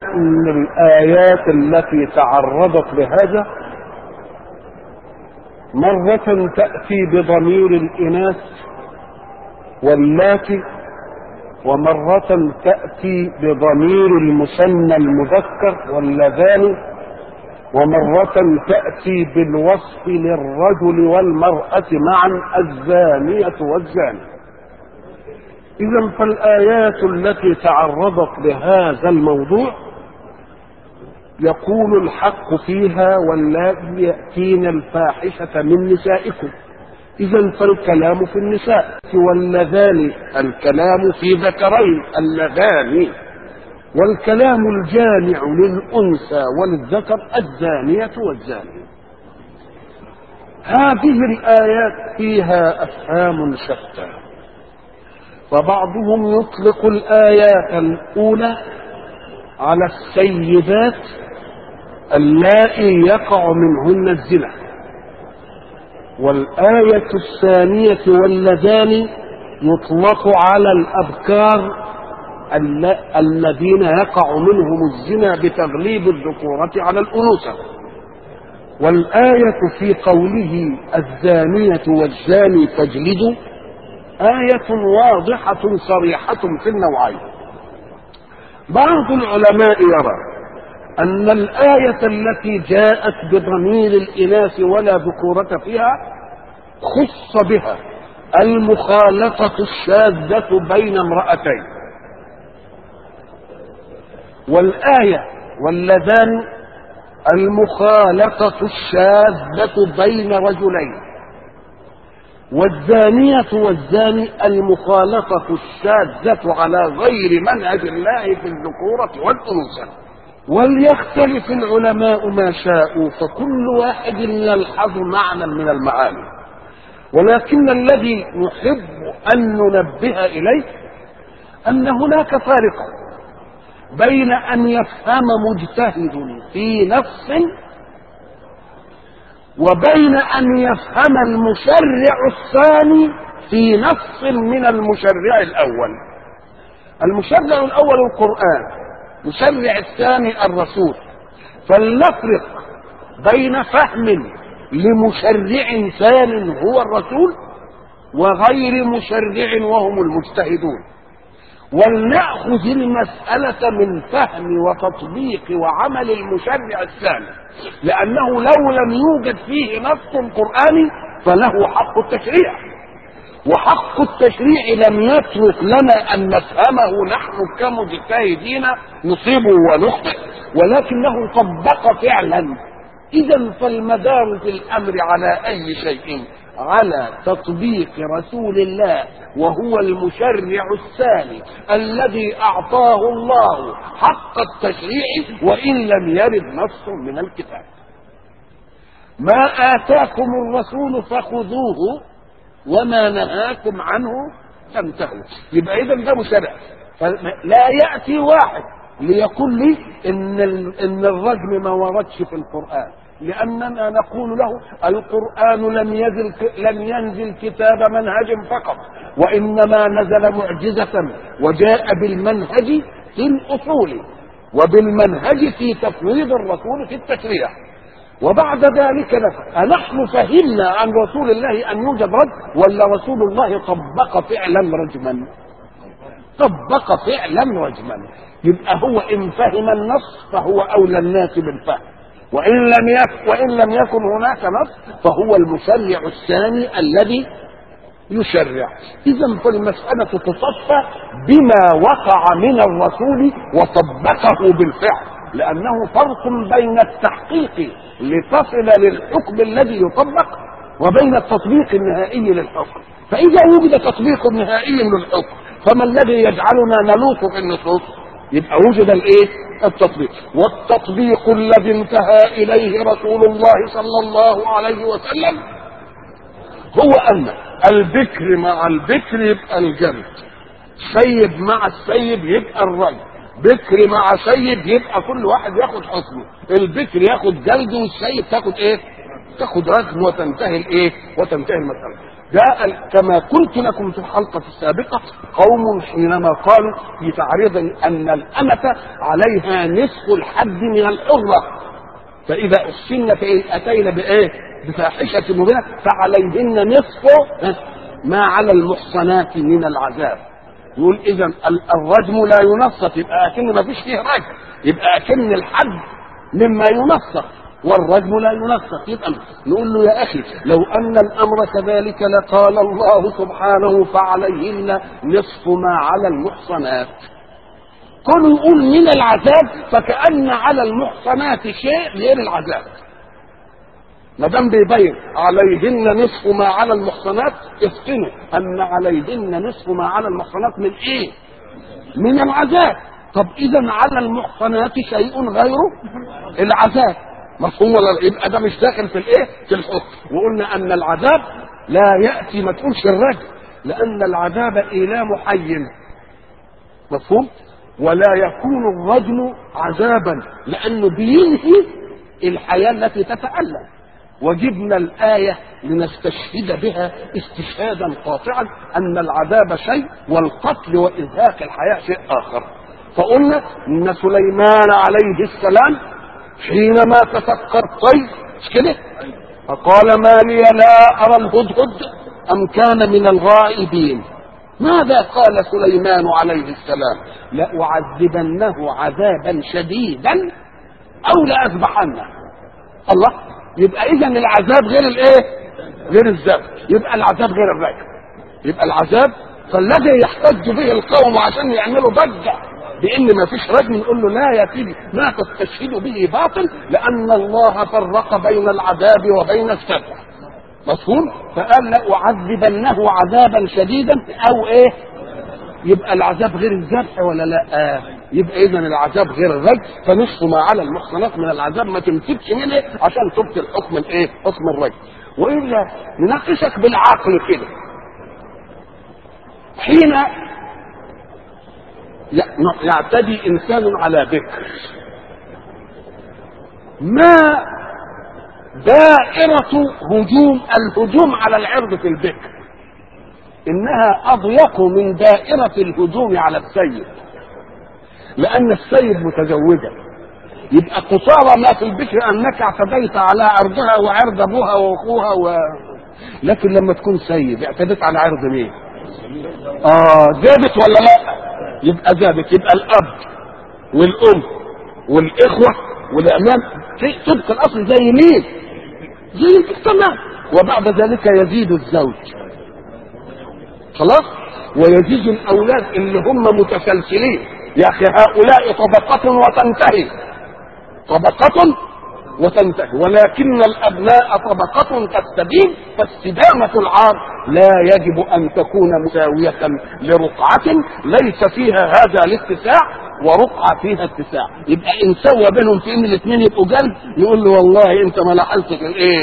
ان الايات التي تعرضت لهذا مرة تأتي بضمير الإناث واللاتي، ومرة تأتي بضمير المثنى المذكر واللذان، ومرة تأتي بالوصف للرجل والمرأة معا الزانية والزاني. إذا فالآيات التي تعرضت لهذا الموضوع يقول الحق فيها واللاتي يأتين الفاحشة من نسائكم. إذا فالكلام في النساء، واللذان الكلام في ذكرين اللذان، والكلام الجامع للأنثى والذكر الزانية والزاني. هذه الآيات فيها أفهام شتى، فبعضهم يطلق الآيات الأولى على السيدات اللائي يقع منهن الزنا، والآية الثانية واللذان يطلق على الأبكار الذين يقع منهم الزنا بتغليب الذكورة على الأنوثة. والآية في قوله الزانية والزاني فاجلدوا آية واضحة صريحة في النوعين. بعض العلماء يرى أن الآية التي جاءت بضمير الإناث ولا ذكورة فيها خص بها المخالطة الشاذة بين امرأتين، والآية واللذان المخالطة الشاذة بين رجلين، والزانية والزاني المخالطة الشاذة على غير منهج الله في الذكورة والأنوثة. وليختلف العلماء ما شاءوا، فكل واحد يلحظ معنى من المعاني، ولكن الذي نحب أن ننبه إليه أن هناك فارقا بين أن يفهم مجتهد في نص وبين أن يفهم المشرع الثاني في نص من المشرع الأول. المشرع الأول القرآن، المشرع الثاني الرسول، فلنفرق بين فهم لمشرع ثان هو الرسول وغير مشرع وهم المجتهدون، ولنأخذ المسألة من فهم وتطبيق وعمل المشرع الثاني، لأنه لو لم يوجد فيه نص قرآني فله حق التشريع، وحق التشريع لم يترك لنا أن نفهمه نحن كمجتهدين نصيب ونخطئ، ولكنه طبق فعلا. إذا فالمدار في الأمر على أي شيء؟ على تطبيق رسول الله، وهو المشرع الثاني الذي أعطاه الله حق التشريع وإن لم يرد نص من الكتاب. ما آتاكم الرسول فخذوه وما نهاكم عنه فانتهوا. يبقى إذا ده مشرع، فلا يأتي واحد ليقول لي إن الرجم ما وردش في القرآن، لأننا نقول له القرآن لم ينزل كتاب منهج فقط، وإنما نزل معجزة وجاء بالمنهج في الأصول وبالمنهج في تفويض الرسول في التشريع. وبعد ذلك أنحن فهمنا عن رسول الله أن يوجد رجم، ولا رسول الله طبق فعلا رجما؟ طبق فعلا رجما. يبقى هو إن فهم النص فهو أولى الناس بالفهم، وإن لم يكن هناك نص فهو المشرع الثاني الذي يشرع. إذا فالمسألة تصفى بما وقع من الرسول وطبقه بالفعل، لأنه فرق بين التحقيق لتصل للحكم الذي يطبق وبين التطبيق النهائي للحكم. فإذا وجد تطبيق نهائي للحكم فما الذي يجعلنا نلوث في النصوص؟ يبقى وجد التطبيق. والتطبيق الذي انتهى إليه رسول الله صلى الله عليه وسلم هو أن البكر مع البكر يبقى الجلد، سيد مع السيد يبقى الرجل، بكر مع سيد يبقى كل واحد ياخد حكمه، البكر ياخد جلد والسيد تاخد تاخد رجم، وتنتهي وتنتهي المسألة. جاء كما قلت لكم في الحلقة السابقة قوم حينما قالوا في تعريض أن الأمة عليها نصف الحد من الحرة، فإذا أحسن فإن أتينا بإيه؟ بفاحشة مبينة فعليهن نصف ما على المحصنات من العذاب. يقول إذا الرجم لا ينصف، يبقى أكن ما فيش فيه رجم، يبقى أكن الحد مما ينصف والرجم لا ينصف. يبقى نقول له يا أخي لو أن الأمر كذلك لقال الله سبحانه فعليهن نصف ما على المحصنات. كل يقول من العذاب فكأن على المحصنات شيء غير العذاب. ما دام بيبين عليهن نصف ما على المحصنات، افهموا ان عليهن نصف ما على المحصنات من ايه؟ من العذاب. طب اذا على المحصنات شيء غيره العذاب، مفهوم ولا؟ يبقى ده مش داخل في الايه؟ في الحكم. وقلنا ان العذاب لا ياتي، ما تقولش الرجل، لان العذاب ايلام حي، مفهوم؟ ولا يكون الرجل عذابا لانه بينهي الحياه التي تتألم. وجبنا الآية لنستشهد بها استشهادا قاطعا أن العذاب شيء والقتل وإزهاق الحياة شيء آخر. فقلنا أن سليمان عليه السلام حينما تفكر طيب مش كده فقال ما لي لا أرى الهدهد أم كان من الغائبين. ماذا قال سليمان عليه السلام؟ لأعذبنه عذابا شديدا أو لأذبحنه. الله، يبقى اذا العذاب غير الايه؟ غير الذبح. يبقى العذاب غير الرجم. يبقى العذاب فالذي يحتج به القوم عشان يعملوا ضجه بان ما فيش رجم، نقول له لا يا سيدي ما تستشهدوا به باطل، لان الله فرق بين العذاب وبين الذبح، مفهوم؟ فقال لأعذبنه عذابا شديدا او ايه؟ يبقى العذاب غير الذبح ولا لا؟ يبقى اذا العذاب غير الرجم، فنصف ما على المحصنات من العذاب ما تمسكش منه عشان تبطل حكم الايه؟ حكم الرجم. والا نناقشك بالعقل كده، حين يعتدي انسان على بكر، ما دائرة الهجوم على العرض في البكر؟ انها اضيق من دائرة الهجوم على السيد، لان السيد متزوجة، يبقى قصارى ما في البكر انك اعتديت على عرضها وعرض ابوها واخوها لكن لما تكون سيد اعتديت على عرض مين؟ زادت ولا لا؟ يبقى زادت. يبقى الاب والام والاخوة والاعمام طبق الاصل زي مين؟ زي المجتمع. وبعد ذلك يزيد الزوج، خلاص، ويزيد الاولاد اللي هم متسلسلين. يا اخي هؤلاء طبقة وتنتهي، طبقة وتنتهي، ولكن الابناء طبقة تستديم، فاستدامة العار لا يجب ان تكون مساوية لرقعة ليس فيها هذا الاتساع ورقعة فيها اتساع. يبقى ان سوى بينهم في ان الاثنين يبقوا جنب، يقول له والله انت ما لاحظتش الايه؟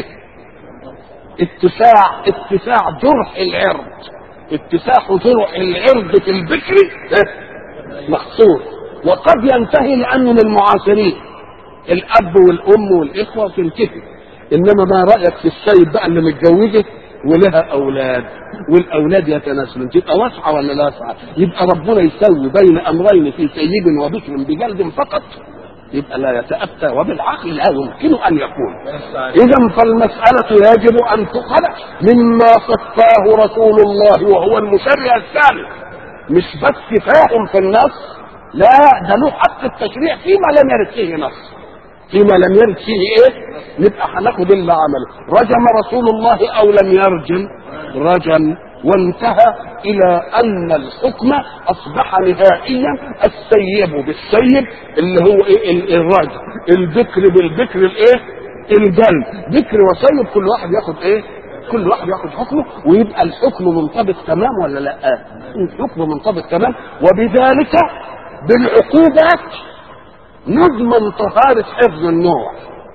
اتساع جرح العرض، اتساع جرح العرض في البكر مخصوص، وقد ينتهي لانه للمعاصرين الاب والام والاخوه تنتهي. انما ما رايك في السيد بقى اللي متجوزه ولها اولاد والاولاد يتناسلون، تبقى واسعه ولا لا واسعه؟ يبقى ربنا يسوي بين امرين في سيد وبكر بجلد فقط، يبقى لا يتأتى، وبالعقل لا يمكن ان يكون. اذا فالمسألة يجب ان تؤخذ مما صفاه رسول الله وهو المشرع الثاني، مش بس فاهم في النص، لا ده له حق التشريع فيما لم يرد فيه نص، فيما لم يرد فيه ايه؟ نبقى هناخد اللي عمله. رجم رسول الله او لم يرجم؟ رجم، وانتهى الى ان الحكم اصبح نهائيا السيب بالسيب اللي هو ايه؟ الرجم، البكر بالبكر الايه؟ الجلد. بكر وسيب كل واحد ياخد ايه؟ كل واحد ياخد حكمه، ويبقى الحكم منطبق تمام ولا لا؟ الحكم منطبق تمام. وبذلك بالعقوبات نضمن طهارة حفظ النوع.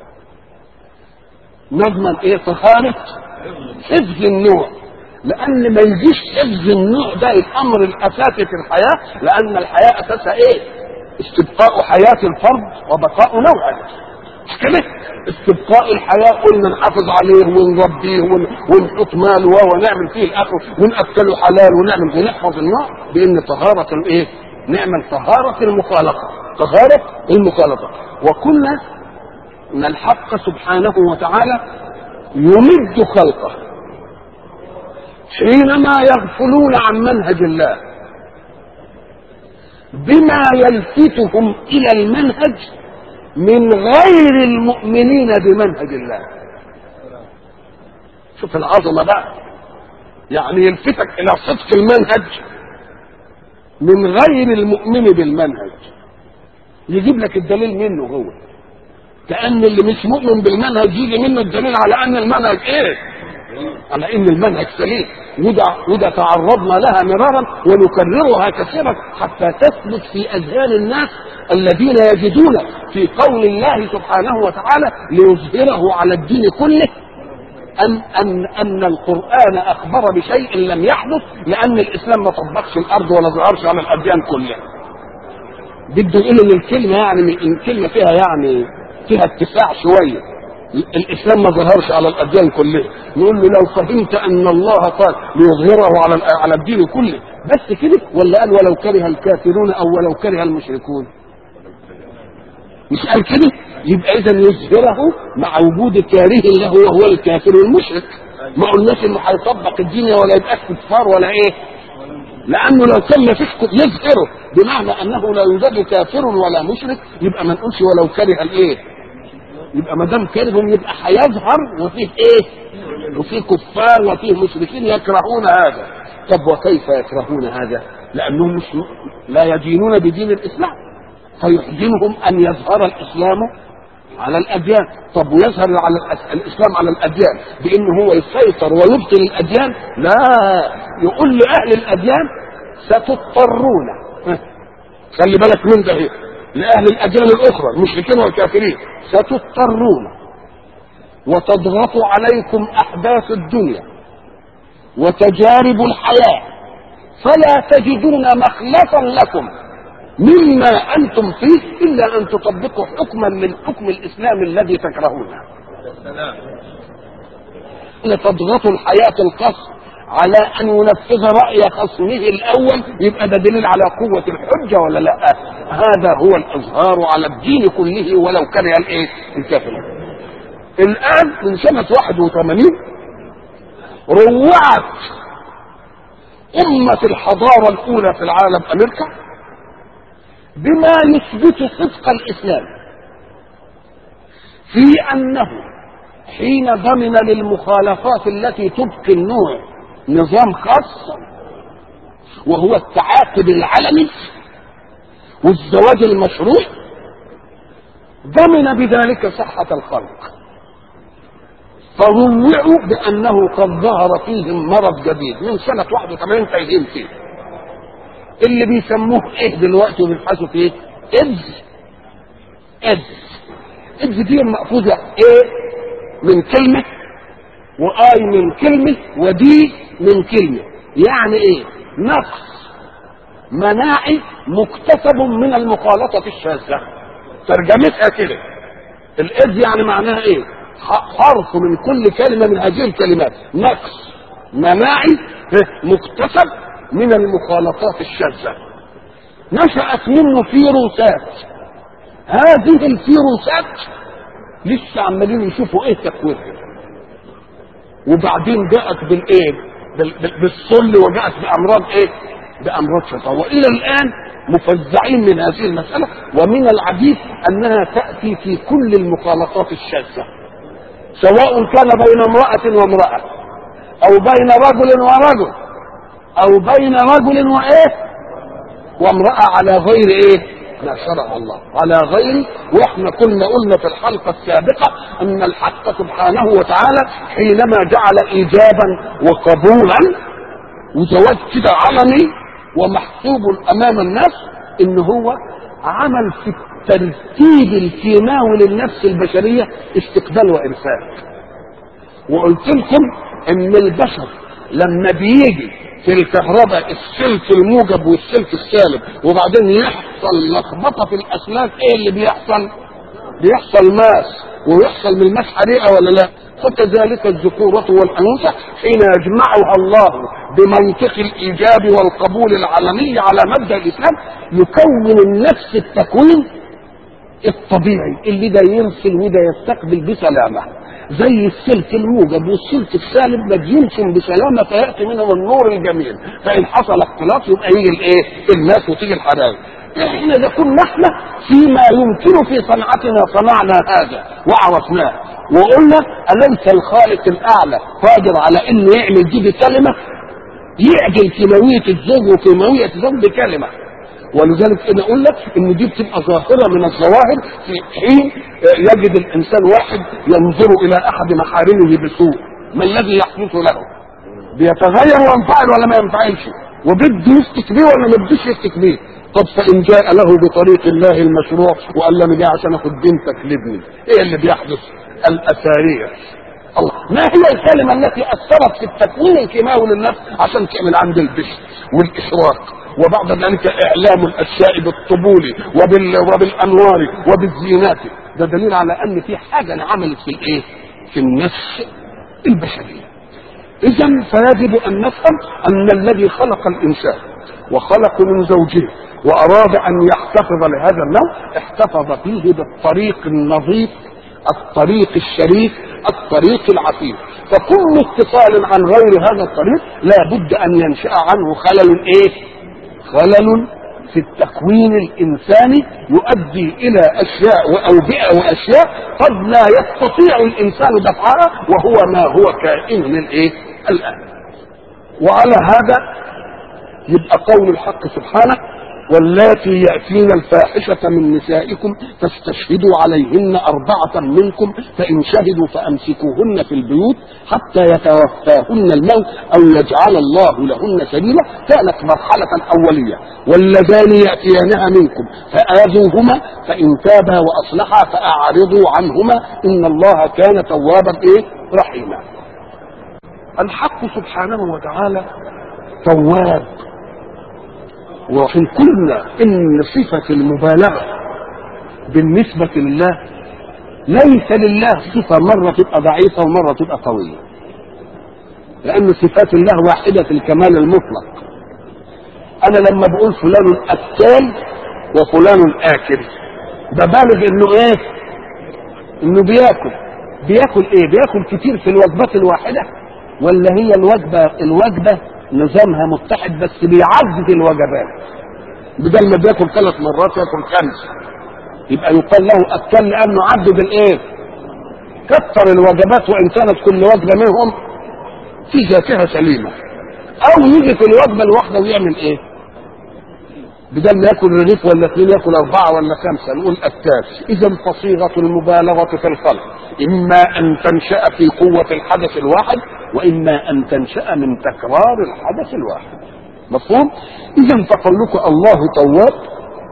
نضمن ايه؟ طهارة حفظ النوع، لان ما يجيش حفظ النوع ده الامر الاساسي في الحياة، لان الحياة اساسها ايه؟ استبقاء حياة الفرد وبقاء نوعه، مش كده؟ استبقاء الحياه قلنا نحافظ عليه ونربيه ونحط ماله ونعمل فيه الاخر وناكله حلال ونعمل فيه نحفظ النوع بان طهاره الايه؟ نعمل طهاره المخالطه، طهاره المخالطه. وقلنا ان الحق سبحانه وتعالى يمد خلقه حينما يغفلون عن منهج الله بما يلفتهم الى المنهج من غير المؤمنين بمنهج الله. شوف العظمه بقى، يعني يلفتك الى صدق المنهج من غير المؤمن بالمنهج، يجيب لك الدليل منه هو، كأن اللي مش مؤمن بالمنهج يجي منه الدليل على ان المنهج ايه؟ على ان المنهج سليم. وده تعرضنا لها مرارا ونكررها كثيرا حتى تثبت في اذهان الناس الذين يجدون في قول الله سبحانه وتعالى ليظهره على الدين كله ان القرآن اخبر بشيء لم يحدث لان الاسلام ما طبقش الارض ولا ظهرش على الاديان كلها. بده يقول ان الكلمه يعني الكلمه فيها يعني فيها اتساع شويه، الاسلام ما ظهرش على الاديان كلها. نقول له لو فهمت ان الله قال ليظهره على الدين كله بس كده، ولا قال ولو كره الكافرون او ولو كره المشركون؟ مش قال كده؟ يبقى اذا يظهره مع وجود كاره له وهو الكافر والمشرك. ما قلناش انه هيطبق الدين ولا يبقى كفار ولا ايه، لانه لو كان ما فيش يظهره بمعنى انه لا يوجد كافر ولا مشرك يبقى ما نقولش ولو كره الايه، يبقى ما دام كرههم يبقى هيظهر وفيه ايه؟ وفيه كفار وفيه مشركين يكرهون هذا. طب وكيف يكرهون هذا؟ لانهم مش لا يدينون بدين الاسلام، فيحزنهم ان يظهر الاسلام على الاديان. طب ويظهر على الاسلام على الاديان بانه هو يسيطر ويبطل الاديان؟ لا، يقول لاهل الاديان ستضطرون، خلي بالك من ده هي. لأهل الأديان الأخرى المشركين والكافرين ستضطرون وتضغط عليكم أحداث الدنيا وتجارب الحياة فلا تجدون مخلصا لكم مما أنتم فيه إلا أن تطبقوا حكما من حكم الإسلام الذي تكرهونه. تضغط الحياة القصر على ان ينفذ راي خصمه الاول، يبقى ده دليل على قوه الحجه ولا لا؟ هذا هو الاظهار على الدين كله ولو كره الايه؟ الكافرون. الان من سنه 81 روعت امه الحضاره الاولى في العالم امريكا بما يثبت صدق الاسلام في انه حين ضمن للمخالفات التي تبقي النوع نظام خاص وهو التعاقد العلني والزواج المشروع، ضمن بذلك صحة الخلق، فروعوا بأنه قد ظهر فيهم مرض جديد من سنة 81 تايهين فيه اللي بيسموه ايه دلوقتي وبيبحثوا فيه؟ إدز دي مأخوذة ايه من كلمة وآي من كلمة ودي من كلمة، يعني ايه؟ نقص مناعي مكتسب من المخالطة الشاذة. ترجمتها كده الإذ يعني معناها ايه؟ حرف من كل كلمة من هذه الكلمات، نقص مناعي مكتسب من المخالطات الشاذة. نشأت منه فيروسات، هذه الفيروسات لسه عمالين يشوفوا ايه تكوينها، وبعدين جاءت بالايه؟ بالصل، وجاءت بامراض ايه؟ بامراض شيطان، والى الان مفزعين من هذه المساله. ومن العجيب انها تاتي في كل المخالطات الشاذه، سواء كان بين امراه وامراه او بين رجل ورجل او بين رجل وايه وامراه على غير ايه ما شرع الله، على غير. واحنا كنا قلنا في الحلقه السابقه ان الحق سبحانه وتعالى حينما جعل ايجابا وقبولا وزواج كده علني ومحسوب امام الناس، ان هو عمل في الترتيب الكيماوي للنفس البشريه استقبال وارسال. وقلت لكم ان البشر لما بيجي في الكهرباء السلك الموجب والسلك السالب وبعدين يحصل لخبطه في الاسلاك، ايه اللي بيحصل؟ بيحصل ماس ويحصل من الماس حريقه ولا لا؟ فكذلك الذكورة والأنوثة حين يجمعها الله بمنطق الإيجاب والقبول العالمي على مبدأ الإسلام يكون النفس التكوين الطبيعي اللي ده يرسل وده يستقبل بسلامة، زي السلك الموجب والسلك السالب ما بيمشم بسلامة فيأتي منهم النور الجميل، فإن حصل اختلاط يبقى يجي الإيه؟ الماس وتيجي الحرائق. احنا إذا كنا احنا فيما يمكن في صنعتنا صنعنا هذا وعرفناه وقلنا أليس الخالق الأعلى قادر على إنه يعمل دي بكلمة، يعجل كيماوية الزوج وكيماوية الزوج بكلمة. ولذلك انا اقول لك ان دي بتبقى ظاهره من الظواهر في حين يجد الانسان واحد ينظر الى احد محارمه بسوء، ما الذي يحدث له؟ بيتغير وينفعل ولا ما ينفعلش؟ وبده يفتك بيه ولا ما بدوش يفتك بيه؟ طب فان جاء له بطريق الله المشروع وقال له انا جاي عشان اخد بنتك لابني، ايه اللي بيحدث؟ الاثاريه. الله، ما هي الكلمه التي اثرت في التكوين الكيماوي للنفس عشان تعمل عند البشر والاشراق وبعد ذلك اعلام الاشياء بالطبول وبالانوار وبالزينات؟ ده دليل على ان في حاجه انعملت في الايه؟ في النفس البشريه. اذا فيجب ان نفهم ان الذي خلق الانسان وخلق من زوجه واراد ان يحتفظ لهذا النوع احتفظ فيه بالطريق النظيف، الطريق الشريف، الطريق العفيف. فكل اتصال عن غير هذا الطريق لا بد ان ينشأ عنه خلل ايه؟ خلل في التكوين الانساني يؤدي الى اشياء واوبئه واشياء قد لا يستطيع الانسان دفعها وهو ما هو كائن من ايه؟ الان. وعلى هذا يبقى قول الحق سبحانه: واللاتي يأتين الفاحشة من نسائكم فاستشهدوا عليهن 4 منكم فإن شهدوا فأمسكوهن في البيوت حتى يتوفاهن الموت أو يجعل الله لهن سبيلا. كانت مرحلة أولية. واللذان يأتيانها منكم فآذوهما فإن تابا وأصلحا فأعرضوا عنهما إن الله كان توابا رحيما. الحق سبحانه وتعالى تواب. وإن قلنا إن صفة المبالغة بالنسبة لله ليس لله صفة مرة تبقى ضعيفة ومرة تبقى قوية، لأن صفات الله واحدة الكمال المطلق. أنا لما بقول فلان أكل وفلان آكل ببالغ إنه إنه بياكل بياكل كتير في الوجبات الواحدة، ولا هي الوجبة نظامها متحد بس بيعدد الوجبات، بدل ما بياكل 3 مرات ياكل 5، يبقى يقال له اكل لانه عدد كثر الوجبات وان كانت كل وجبه منهم في ذاتها سليمه. او يجي في الوجبه الواحده ويعمل بدل ما ياكل رغيف ولا 2 ياكل 4 ولا 5، نقول اكل. اذا فصيغه المبالغه في الخلق اما ان تنشا في قوه الحدث الواحد واما ان تنشا من تكرار الحدث الواحد. مفهوم؟ اذا فقولك الله تواب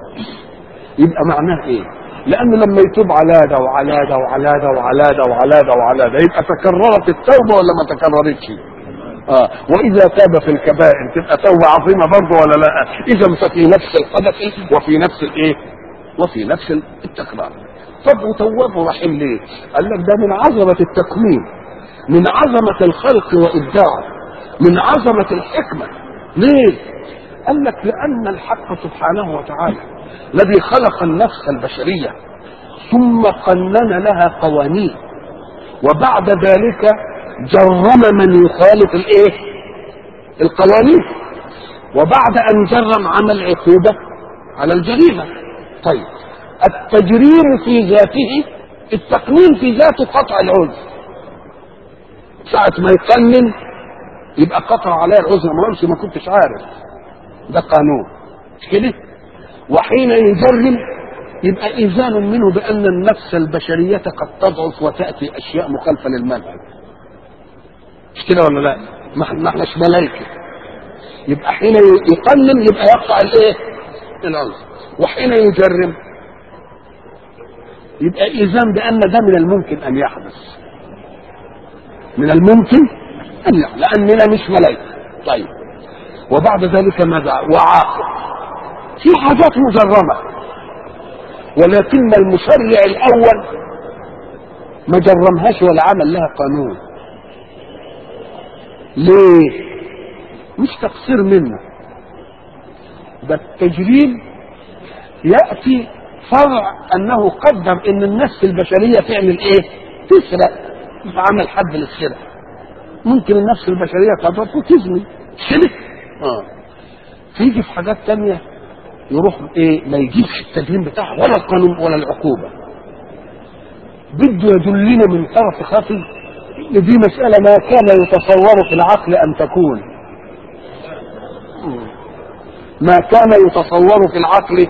يبقى معناه لانه لما يتوب على ده وعلى ده وعلى ده وعلى ده وعلى ده وعلى ده يبقى تكررت التوبه ولا ما تكررتش؟ واذا تاب في الكبائر تبقى توبه عظيمه برضه ولا لا؟ اذا ففي نفس الحدث وفي نفس وفي نفس التكرار. طب وتواب رحيم ليه؟ قال لك ده من عظمه التكوين، من عظمه الخلق وابداعه، من عظمه الحكمه. ليه؟ قال لك لان الحق سبحانه وتعالى الذي خلق النفس البشريه ثم قنن لها قوانين، وبعد ذلك جرم من يخالف القوانين، وبعد ان جرم عمل عقوبه على الجريمه. طيب التجريم في ذاته، التقنين في ذاته قطع العذر. ساعه ما يقنن يبقى قطع عليه العذر، ما قالش ما كنتش عارف، ده قانون مش كده. وحين يجرم يبقى ايذان منه بان النفس البشريه قد تضعف وتاتي اشياء مخالفه للمنهج، مش كده ولا لا؟ ما احناش ملائكه. يبقى حين يقنن يبقى يقطع العذر، وحين يجرم يبقى ايذان بان ده من الممكن ان يحدث، من الممكن ان يحدث لاننا مش ملائكه. طيب وبعد ذلك ماذا؟ وعاقب. في حاجات مجرمه ولكن المشرع الاول ما جرمهاش ولا عمل لها قانون. ليه؟ مش تقصير منه، ده التجريم يأتي فرع انه قدر ان النفس البشرية تعمل ايه؟ تسرق، عمل حد للسرقة. ممكن النفس البشرية تضرب وتزني سرق. تيجي في حاجات تانية يروح ايه؟ ما يجيبش التجريم بتاعه ولا القانون ولا العقوبة، بده يدلنا من طرف خفي ان دي مسألة ما كان يتصور في العقل ان تكون، ما كان يتصور في العقل.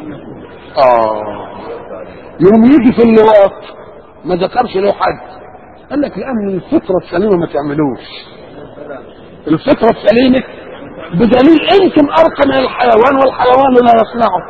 يوم يجي في اللواط ما ذكرش له حد، قال لك لان الفطرة السليمة ما تعملوش. الفطرة السليمة بدليل يمكن ارقى من الحيوان والحيوان لا يصنعه.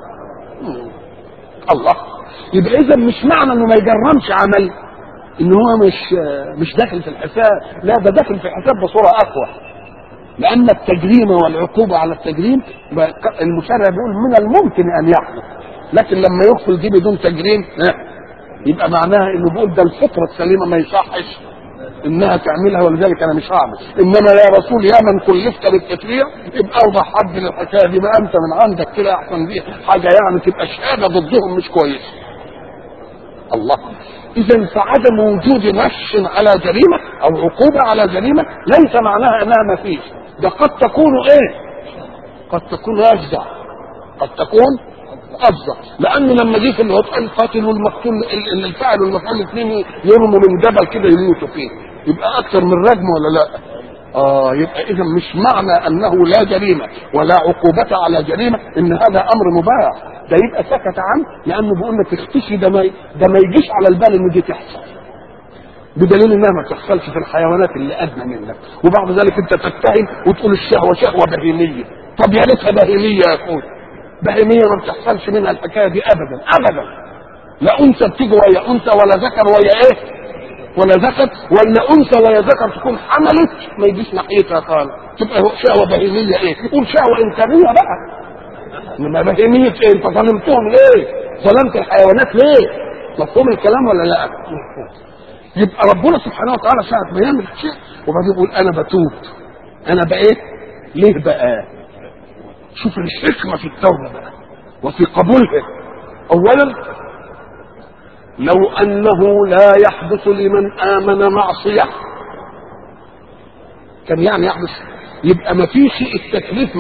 الله، يبقى اذا مش معنى انه ما يجرمش عمل ان هو مش داخل في الحساب، لا ده داخل في الحساب بصورة اقوى، لان التجريم والعقوبة على التجريم المشرع بيقول من الممكن ان يحدث، لكن لما يدخل دي بدون تجريم يبقى معناها انه بيقول ده الفطرة السليمة ما يصحش انها تعملها، ولذلك انا مش هعمل. انما يا رسول يا من كلفت بالتشريع يبقى اوضح حد للحكايه دي، ما انت من عندك كده احسن دي حاجه يعني تبقى شهاده ضدهم مش كويس. الله، اذا فعدم وجود نص على جريمه او عقوبه على جريمه ليس معناها انها ما فيش، ده قد تكون ايه؟ قد تكون افظع، قد تكون افظع، لان لما جه في الوضع القاتل والمقتول الفاعل والمفعول الاثنين يرموا من جبل كده يموتوا فيه، يبقى اكثر من رجم ولا لا؟ يبقى اذا مش معنى انه لا جريمه ولا عقوبه على جريمه ان هذا امر مباح، ده يبقى سكت عنه لانه بيقول لك اختشي، ده ما يجيش على البال ان دي تحصل، بدليل انها ما تحصلش في الحيوانات اللي ادنى منك. وبعد ذلك انت تتهم وتقول الشهوه شهوه بهيميه، طب يا ريتها بهيميه يا اخوي، بهيميه ما بتحصلش منها الحكايه دي ابدا ابدا، لا انثى بتيجي ويا انثى ولا ذكر ويا ايه ولا ذكر، ولا انثى ويا ذكر تكون حملت ما يجيش ناحيتها خالص، تبقى شهوه بهيميه ايه؟ تقول شهوه انسانيه بقى، انما بهيميه ايه؟ انت ظلمتهم ليه؟ ظلمت الحيوانات ليه؟ مفهوم الكلام ولا لا؟ يبقى ربنا سبحانه وتعالى ساعه ما يعمل شيء وبعدين يقول انا بتوب، انا بقيت ليه بقى؟ شوف الحكمه في التوبه بقى وفي قبولها. اولا لو انه لا يحدث لمن امن معصيه كان يعني يحدث، يبقى ما فيش التكليف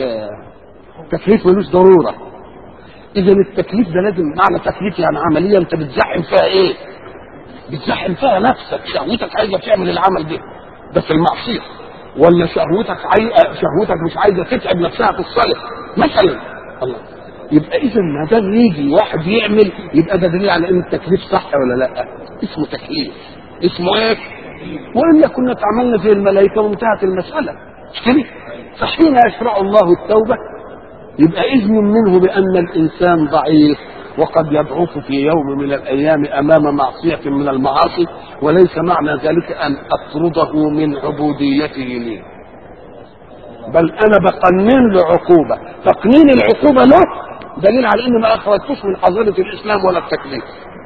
ملوش ضروره. اذا التكليف ده لازم، معنى تكليف يعني عمليه انت بتزحم فيها ايه؟ بتزحم فيها نفسك، شهوتك عايزه تعمل العمل ده في المعصيه، ولا شهوتك مش عايزه تتعب نفسها في الصلاه مثلا. الله، يبقى اذا ما دام يجي واحد يعمل يبقى ده دليل على ان التكليف صح ولا لا؟ اسمه تكليف، اسمه ايه؟ والا كنا تعملنا زي الملائكه وانتهت المساله، مش كده؟ فحين يشرع الله التوبه يبقى اذن منه بان الانسان ضعيف وقد يضعف في يوم من الايام امام معصيه من المعاصي، وليس معنى ذلك ان اطرده من عبوديته لي، بل انا بقنن له عقوبه. تقنين العقوبه له دليل على ان ما اخرجتوش من حظيره الاسلام ولا التكليف،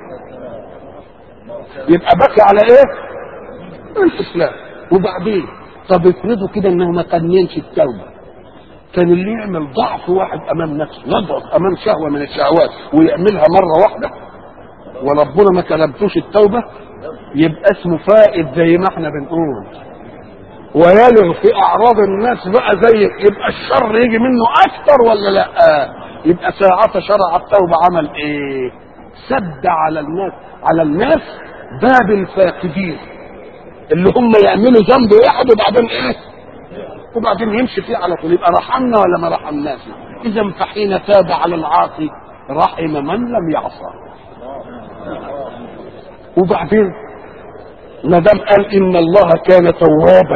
يبقى بكي على ايه؟ الاسلام. وبعدين طب افرضوا كده انه ما قننش التوبه، كان اللي يعمل ضعف واحد امام نفسه، يضعف امام شهوه من الشهوات ويعملها مره واحده وربنا ما كلمتوش التوبه، يبقى اسمه فائد زي ما احنا بنقول، ويلغ في اعراض الناس بقى زي، يبقى الشر يجي منه اكتر ولا لا؟ يبقى ساعة شرع التوبه عمل ايه؟ سد على الناس باب الفاقدين اللي هم يعملوا ذنب واحد وبعدين ايه؟ وبعدين يمشي فيه على طول. يبقى رحمنا ولا ما رحمناش؟ اذا فحين تاب على العاصي رحم من لم يعصى. وبعدين ما دام قال ان الله كان توابا،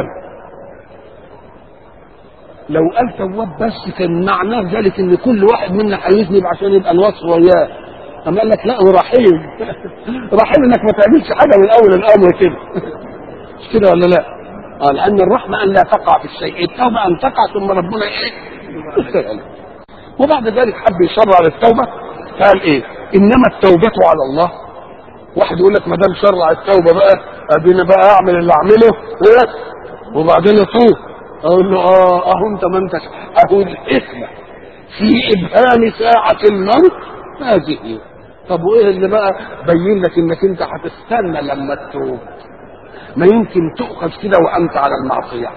لو قال تواب بس كان معناه ذلك ان كل واحد منا هيذنب عشان يبقى الوصف وياه، اما قال لك لا ورحيم رحيم انك ما تعملش حاجه من اول الامر كده مش كده ولا لا؟ لان الرحمه ان لا تقع في الشيء، التوبه ان تقع ثم ربنا ايه؟ وبعد ذلك حب يشرع للتوبه قال ايه؟ انما التوبه على الله. واحد يقول لك ما دام شرع التوبه بقى اديني بقى اعمل اللي اعمله وبعدين اتوب. اقول له اهو انت ما انتش اهو الحكمه في ابهام ساعه الموت هذه. طب وايه اللي بقى بين لك انك انت هتستنى لما تتوب؟ ما يمكن تؤخذ كده وانت على المعصيه.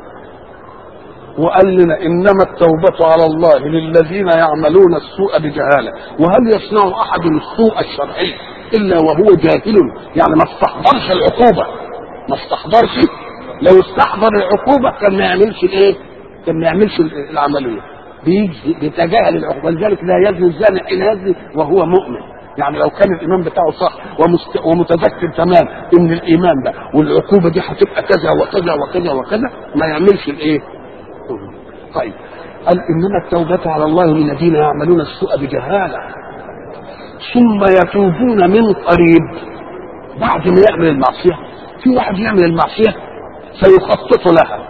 وقال لنا انما التوبه على الله للذين يعملون السوء بجهاله. وهل يصنع احد السوء الشرعي الا وهو جاهل؟ يعني ما استحضرش العقوبه، ما استحضرش. لو استحضر العقوبه كان ما يعملش الايه؟ كان ما يعملش العمليه. بيجي بيتجاهل العقوبه. لذلك لا يزني الزاني حين يزني وهو مؤمن. يعني لو كان الايمان بتاعه صح ومتذكر تمام ان الايمان ده والعقوبه دي هتبقى كذا وكذا وكذا وكذا ما يعملش الايه؟ طيب قال انما التوبه على الله للذين يعملون السوء بجهاله ثم يتوبون من قريب بعد ما يعمل المعصيه. في واحد يعمل المعصيه فيخطط لها،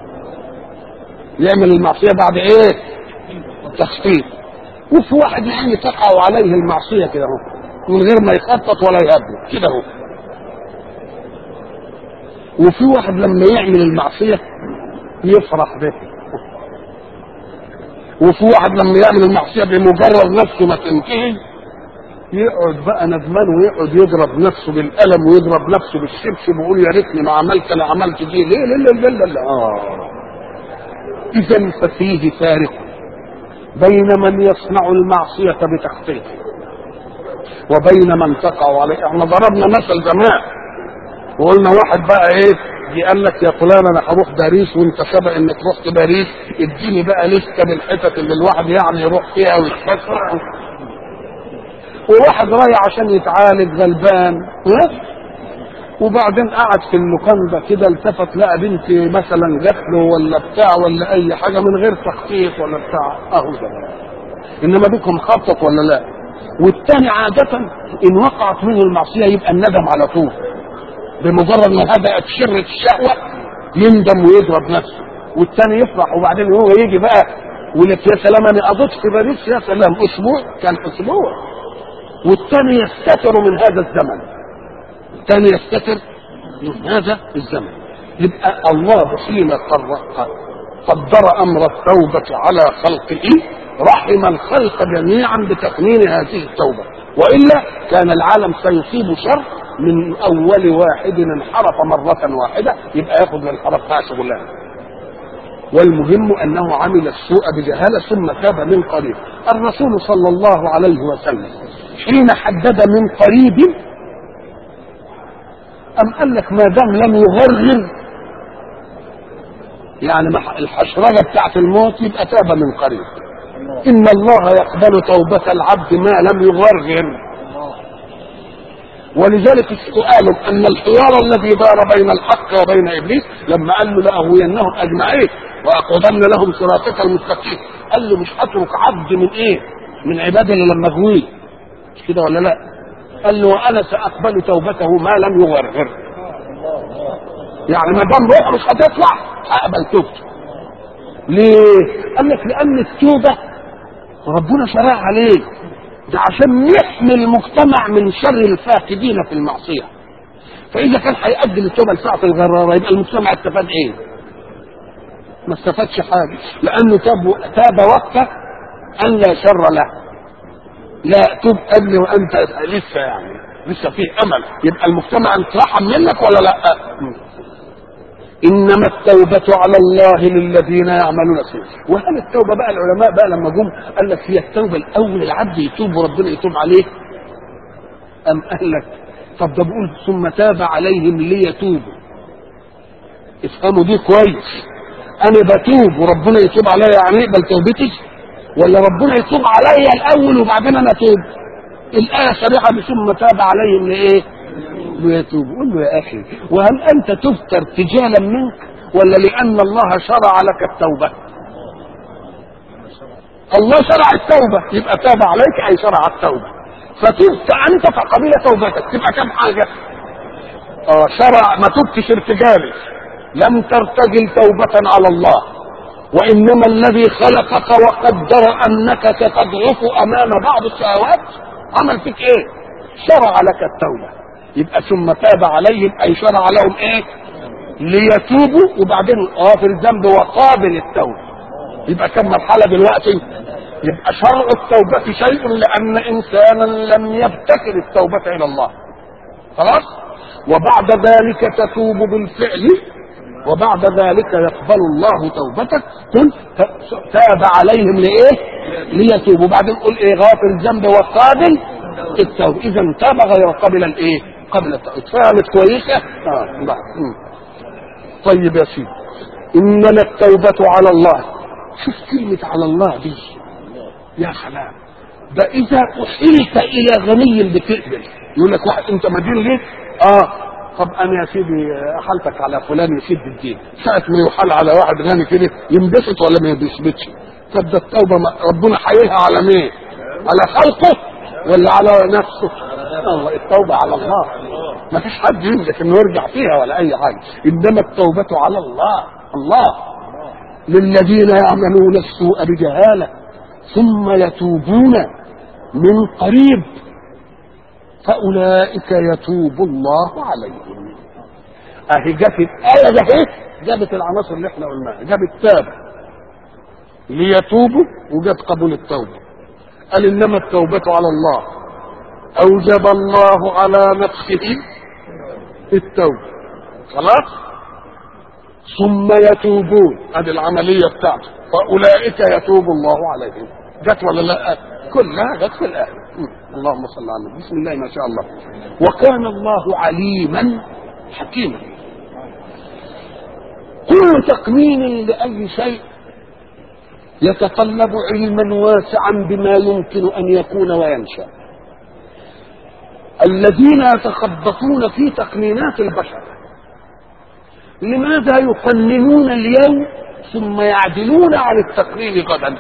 يعمل المعصيه بعد ايه؟ تخطيط. وفي واحد يعني تقع عليه المعصيه كده اهو من غير ما يخطط ولا يهبط كده اهو. وفي واحد لما يعمل المعصيه يفرح بها. وفي واحد لما يعمل المعصيه بمجرد نفسه ما تنتهي يقعد بقى ندمان ويقعد يضرب نفسه بالقلم ويضرب نفسه بالشبشب ويقول يا ريتني ما عملت، انا عملت دي ليه؟ لا. اذا ففيه فارق بين من يصنع المعصيه بتخطيط وبين من تقع عليه. احنا ضربنا مثل زمان وقلنا واحد بقى ايه دي قال لك يا فلان انا هروح باريس وانت سبق انك رحت باريس، اديني بقى لسته بالحتت اللي الواحد يعني يروح فيها ويتفسح. وواحد رايح عشان يتعالج غلبان وبعدين قعد في اللوكاندا كده التفت لقى بنت مثلا جات له ولا بتاع ولا اي حاجه من غير تخطيط ولا بتاع اهو ده. انما بكم خطط ولا لا؟ والتاني عاده ان وقعت منه المعصيه يبقى الندم على طول، بمجرد ما هدأت شرة الشهوة يندم ويضرب نفسه. والتاني يفرح وبعدين هو يجي بقى ويقول لك يا سلام انا قضيت في باريس يا سلام اسبوع، كان اسبوع. والتاني يستتر من هذا الزمن، التاني يستتر من هذا الزمن. يبقى الله حين قدر امر التوبة على خلقه رحم الخلق جميعا بتقنين هذه التوبة، وإلا كان العالم سيصيب شر من اول واحد انحرف مرة واحدة يبقى ياخذ من الانحراف بتاع شغلانه. والمهم انه عمل السوء بجهالة ثم تاب من قريب. الرسول صلى الله عليه وسلم حين حدد من قريب ام قال لك ما دام لم يغرغر يعني الحشرجة بتاعت الموت يبقى تاب من قريب. ان الله يقبل توبة العبد ما لم يغرغر. ولذلك السؤال ان الحوار الذي دار بين الحق وبين ابليس لما قال له لاغوينهم اجمعين واقعدن لهم صراطك المستقيم، قال له مش هترك عبد من ايه؟ من عبادي اللي لما اغويه، مش كده ولا لا؟ قال له وانا ساقبل توبته ما لم يغرغر. يعني ما دام روحه مش هتطلع هقبل توبته. ليه؟ قال لك لان التوبه ربنا شرع عليه ده عشان يحمي المجتمع من شر الفاقدين في المعصيه. فاذا كان هيقدم التوبه لساعه الغراره يبقى المجتمع استفاد ايه؟ ما استفادش حاجه، لانه تاب وقت ان لا شر له. لا توب قبل وانت لسه يعني لسه فيه امل، يبقى المجتمع اترحم منك ولا لا؟ انما التوبه على الله للذين يعملون السوء. وهل التوبه بقى العلماء بقى لما جم قال لك هي التوبه الاول العبد يتوب وربنا يتوب عليه؟ ام قال لك طب ده بيقول ثم تاب عليهم ليتوبوا. افهموا دي كويس، انا بتوب وربنا يتوب عليا يعني يقبل توبتي، ولا ربنا يتوب عليا الاول وبعدين انا اتوب؟ الايه صريحه ثم تاب عليهم لايه؟ ليتوب. قل له يا اخي وهل انت تفتر ارتجالا منك ولا لان الله شرع لك التوبه؟ الله شرع التوبه يبقى تاب عليك اي شرع التوبه، فتبت انت فقبل توبتك تبقى كم حاجه؟ شرع ما تبتش ارتجالي، لم ترتجل توبه على الله، وانما الذي خلقك وقدر انك ستضعف امام بعض الشهوات عمل فيك ايه؟ شرع لك التوبه. يبقى ثم تاب عليهم اي شرع لهم ايه؟ ليتوبوا، وبعدين غافر الذنب وقابل التوبه. يبقى كم مرحله دلوقتي؟ يبقى شرع التوبه شيء لان انسانا لم يبتكر التوبه الى الله، خلاص. وبعد ذلك تتوب بالفعل، وبعد ذلك يقبل الله توبتك. تاب عليهم لايه؟ ليتوبوا. بعدين قل ايه؟ غافر الذنب وقابل التوبه. اذا تاب غير قابل الايه؟ قبل التوبه. فهمت كويسه؟ طيب يا سيدي، انما التوبه على الله. شوف كلمه على الله دي، يا سلام. ده اذا احيلت الى غني بتقبل. يقول لك واحد انت مدين ليه؟ طب انا يا سيدي احلتك على فلان يسد الدين. ساعه ما يحال على واحد غني كده ينبسط ولا ما ينبسطش؟ طب ده التوبه ربنا حيلها على مين؟ على خلقه ولا على نفسه؟ الله، التوبه على الله. ما فيش حد يملك انه يرجع فيها ولا اي حاجه، انما التوبه على الله. الله للذين يعملون السوء بجهاله ثم يتوبون من قريب فاولئك يتوب الله عليهم. اهي جت الايه ده، جابت العناصر اللي احنا قلناها، جابت تاب ليتوبوا وجاب قبول التوبه. قال انما التوبه على الله، اوجب الله على نفسه التوبه، خلاص. ثم يتوبون، هذه العمليه بتاعته، فاولئك يتوب الله عليهم. جت ولا لا؟ كلها جت في الايه. اللهم صل على النبي. بسم الله ما شاء الله. وكان الله عليما حكيما. كل تقنين لاي شيء يتطلب علما واسعا بما يمكن ان يكون وينشا. الذين يتخبطون في تقنينات البشر لماذا يقننون اليوم ثم يعدلون عن التقنين غدا؟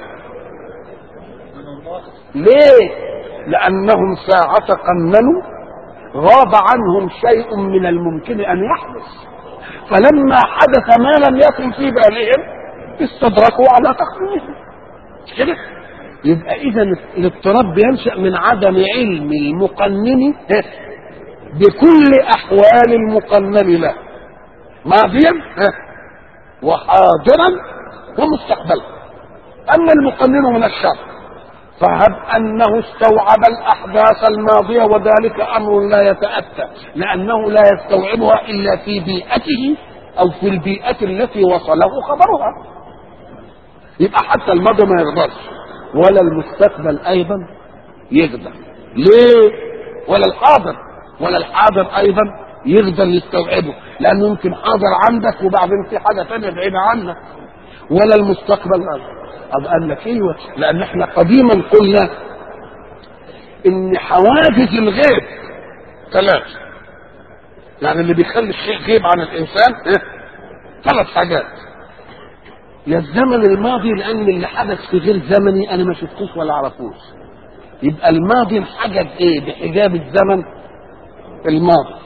ليه؟ لأنهم ساعة قننوا غاب عنهم شيء من الممكن أن يحدث، فلما حدث ما لم يكن في بالهم استدركوا على تقنينهم. كده يبقى إذا الاضطراب ينشأ من عدم علم المقنن بكل أحوال المقنن له، ماضيا وحاضرا ومستقبلا. أما المقنن من الشر فهب أنه استوعب الأحداث الماضية، وذلك أمر لا يتأتى، لأنه لا يستوعبها إلا في بيئته أو في البيئة التي وصله خبرها. يبقى حتى الماضي ما يقدرش، ولا المستقبل أيضا يقدر. ليه؟ ولا الحاضر أيضا يقدر يستوعبه، لأنه يمكن حاضر عندك وبعدين في حاجة ثانية بعيدة عنك. ولا المستقبل أيضا. طب قال لك ايوه، لان احنا قديما قلنا ان حواجز الغيب ثلاث، يعني اللي بيخلي الشيء غيب عن الانسان ثلاث حاجات. يا الزمن الماضي، لان اللي حدث في غير زمني انا ما شفتوش ولا اعرفوش، يبقى الماضي انحجب ايه؟ بحجاب الزمن الماضي.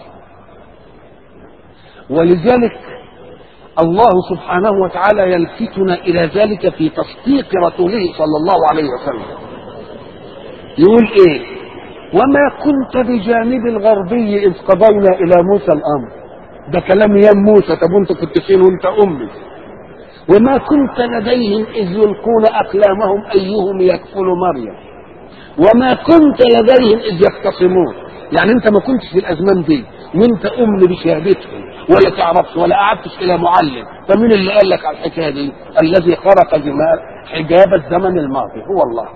ولذلك الله سبحانه وتعالى يلفتنا إلى ذلك في تصديق رسوله صلى الله عليه وسلم. يقول إيه؟ وما كنت بجانب الغربي إذ قضينا إلى موسى الأمر. ده كلام يا موسى، طب وانت كنت فين وانت أمي؟ وما كنت لديهم إذ يلقون أقلامهم أيهم يكفل مريم وما كنت لديهم إذ يختصمون. يعني انت ما كنتش في الأزمان دي وانت أم بشهادتهم ولا تعرفش ولا قعدتش الى معلم، فمين اللي قال لك على الحكايه دي؟ الذي خرق حجاب الزمن الماضي هو الله.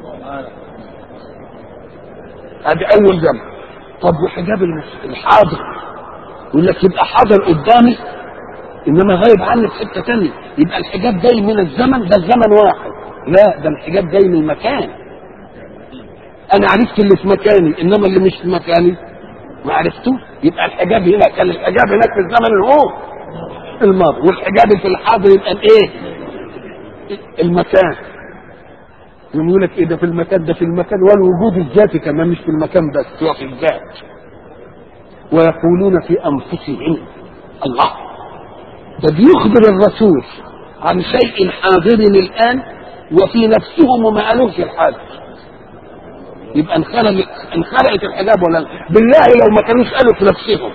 هذه اول زمن. طب وحجاب الحاضر؟ يقول لك يبقى حاضر قدامي انما غايب عني في حته ثانيه، يبقى الحجاب جاي من الزمن، ده الزمن واحد. لا، ده الحجاب جاي من المكان. انا عرفت اللي في مكاني انما اللي مش في مكاني ما عرفتوش. يبقى الحجاب هنا كان الحجاب هناك في الزمن اللي هو الماضي، والحجاب في الحاضر يبقى الايه؟ المكان. يقول لك ايه ده في المكان؟ ده في المكان والوجود الذاتي كمان، مش في المكان بس، هو في الذات. ويقولون في انفسهم الله. ده بيخبر الرسول عن شيء حاضر الان وفي نفسهم وما قالوش الحاضر. يبقى انخلقت الحجاب ولا لا؟ بالله لو ما كانوش قالوا في نفسهم